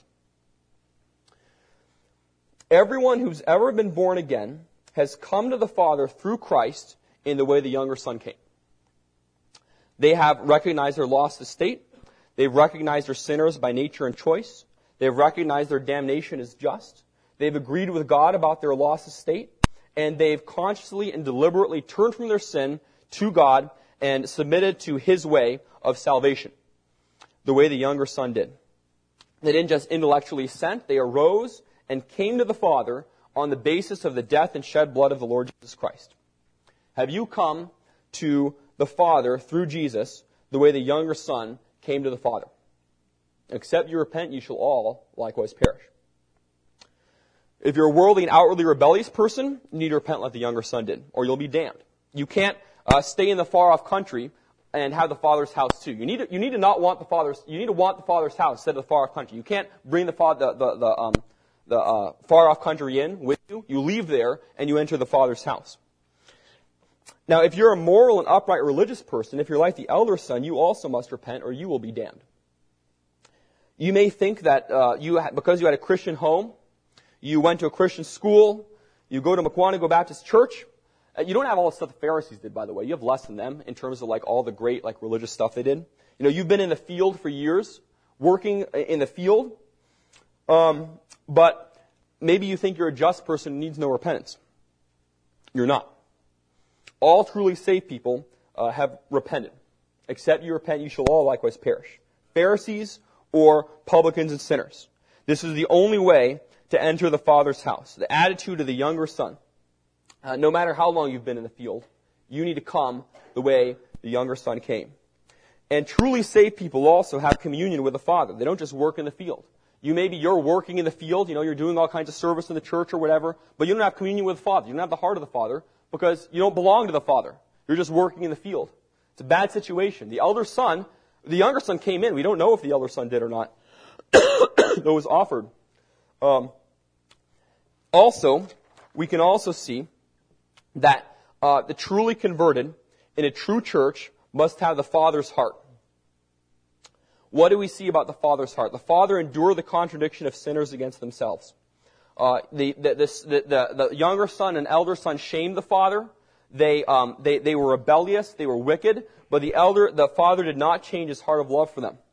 Everyone who's ever been born again has come to the Father through Christ in the way the younger son came. They have recognized their lost estate. They've recognized their sinners by nature and choice. They've recognized their damnation is just. They've agreed with God about their lost estate. And they've consciously and deliberately turned from their sin to God and submitted to His way of salvation, the way the younger son did. They didn't just intellectually assent. They arose and came to the Father on the basis of the death and shed blood of the Lord Jesus Christ. Have you come to the Father through Jesus the way the younger son came to the Father? Except you repent, you shall all likewise perish. If you're a worldly and outwardly rebellious person, you need to repent like the younger son did, or you'll be damned. You can't stay in the far-off country and have the Father's house too. You need to not want the Father's. You need to want the Father's house instead of the far-off country. You can't bring the far-off country in with you. You leave there and you enter the Father's house. Now, if you're a moral and upright religious person, if you're like the elder son, you also must repent, or you will be damned. You may think that because you had a Christian home, you went to a Christian school, you go to Mukwonago Baptist Church. You don't have all the stuff the Pharisees did, by the way. You have less than them in terms of all the great religious stuff they did. You've been in the field for years, working in the field, but maybe you think you're a just person who needs no repentance. You're not. All truly saved people have repented. Except you repent, you shall all likewise perish. Pharisees or publicans and sinners. This is the only way to enter the Father's house. The attitude of the younger son. No matter how long you've been in the field, you need to come the way the younger son came. And truly saved people also have communion with the Father. They don't just work in the field. You're working in the field, you're doing all kinds of service in the church or whatever, but you don't have communion with the Father. You don't have the heart of the Father because you don't belong to the Father. You're just working in the field. It's a bad situation. The younger son came in. We don't know if the elder son did or not. That was offered. Also, we can also see that the truly converted in a true church must have the Father's heart. What do we see about the Father's heart? The Father endured the contradiction of sinners against themselves. The younger son and elder son shamed the Father. They were rebellious. They were wicked. But the Father did not change His heart of love for them.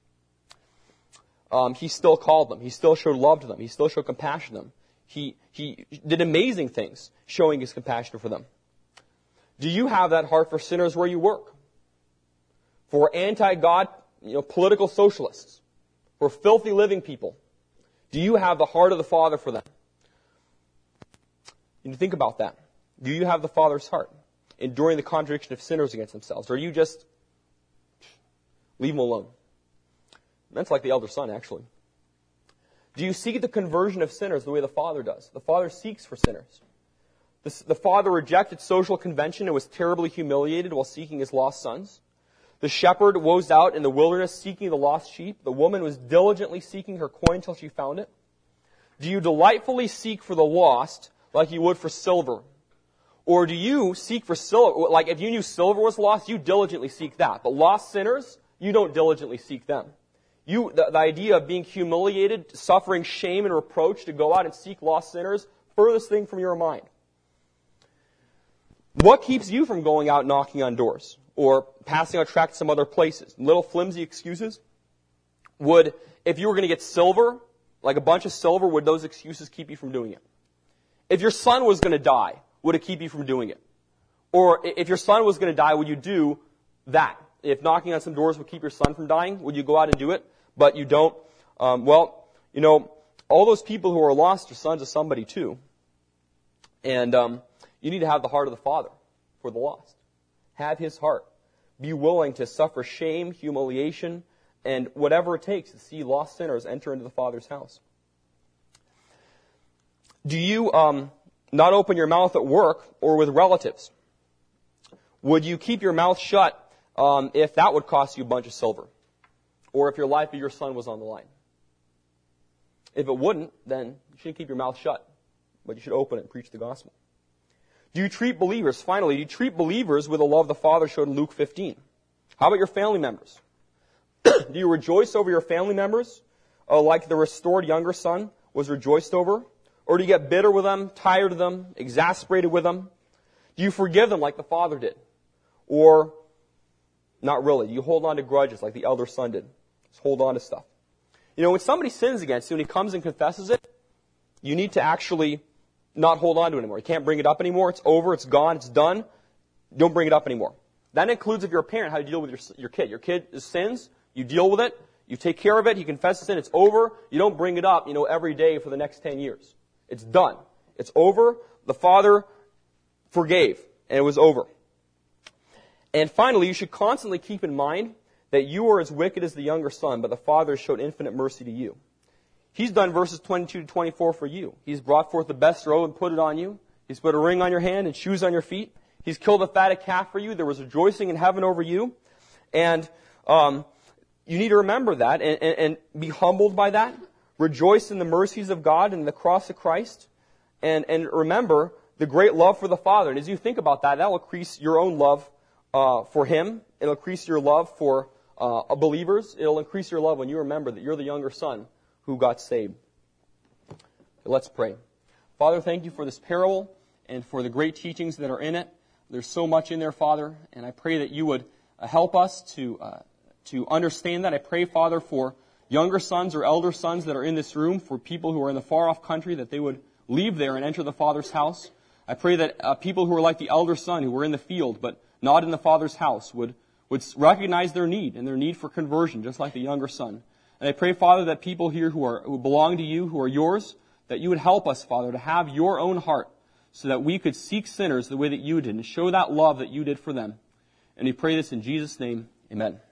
He still called them. He still showed love to them. He still showed compassion to them. He did amazing things showing His compassion for them. Do you have that heart for sinners where you work? For anti-God, political socialists? For filthy living people? Do you have the heart of the Father for them? You need to think about that. Do you have the Father's heart, enduring the contradiction of sinners against themselves? Or you just leave them alone? That's like the elder son, actually. Do you seek the conversion of sinners the way the Father does? The Father seeks for sinners. The Father rejected social convention and was terribly humiliated while seeking His lost sons. The shepherd was out in the wilderness seeking the lost sheep. The woman was diligently seeking her coin till she found it. Do you delightfully seek for the lost like you would for silver? Or do you seek for silver? Like if you knew silver was lost, you diligently seek that. But lost sinners, you don't diligently seek them. The idea of being humiliated, suffering shame and reproach to go out and seek lost sinners, furthest thing from your mind. What keeps you from going out knocking on doors or passing out tracts some other places? Little flimsy excuses? If you were going to get silver, like a bunch of silver, would those excuses keep you from doing it? If your son was going to die, would it keep you from doing it? Or if your son was going to die, would you do that? If knocking on some doors would keep your son from dying, would you go out and do it? But you don't. All those people who are lost are sons of somebody too. And you need to have the heart of the Father for the lost. Have His heart. Be willing to suffer shame, humiliation, and whatever it takes to see lost sinners enter into the Father's house. Do you not open your mouth at work or with relatives? Would you keep your mouth shut if that would cost you a bunch of silver? Or if your life of your son was on the line? If it wouldn't, then you shouldn't keep your mouth shut. But you should open it and preach the gospel. Do you treat believers with the love the Father showed in Luke 15? How about your family members? Do you rejoice over your family members like the restored younger son was rejoiced over? Or do you get bitter with them, tired of them, exasperated with them? Do you forgive them like the Father did? Or not really? Do you hold on to grudges like the elder son did? Just hold on to stuff. When somebody sins against you and he comes and confesses it, you need to actually not hold on to it anymore. You can't bring it up anymore. It's over. It's gone. It's done. Don't bring it up anymore. That includes if you're a parent, how you deal with your kid. Your kid sins. You deal with it. You take care of it. He confesses it. It's over. You don't bring it up, every day for the next 10 years. It's done. It's over. The Father forgave, and it was over. And finally, you should constantly keep in mind that you are as wicked as the younger son, but the Father has showed infinite mercy to you. He's done verses 22 to 24 for you. He's brought forth the best robe and put it on you. He's put a ring on your hand and shoes on your feet. He's killed a fatted calf for you. There was rejoicing in heaven over you. And you need to remember that and be humbled by that. Rejoice in the mercies of God and the cross of Christ. And remember the great love for the Father. And as you think about that, that will increase your own love for Him. It'll increase your love for believers. It'll increase your love when you remember that you're the younger son who got saved. Let's pray. Father, thank you for this parable and for the great teachings that are in it. There's so much in there, Father, and I pray that you would help us to understand that. I pray, Father, for younger sons or elder sons that are in this room, for people who are in the far-off country, that they would leave there and enter the Father's house. I pray that people who are like the elder son, who were in the field but not in the Father's house, would recognize their need and their need for conversion, just like the younger son. And I pray, Father, that people here who belong to you, who are yours, that you would help us, Father, to have your own heart so that we could seek sinners the way that you did and show that love that you did for them. And we pray this in Jesus' name. Amen.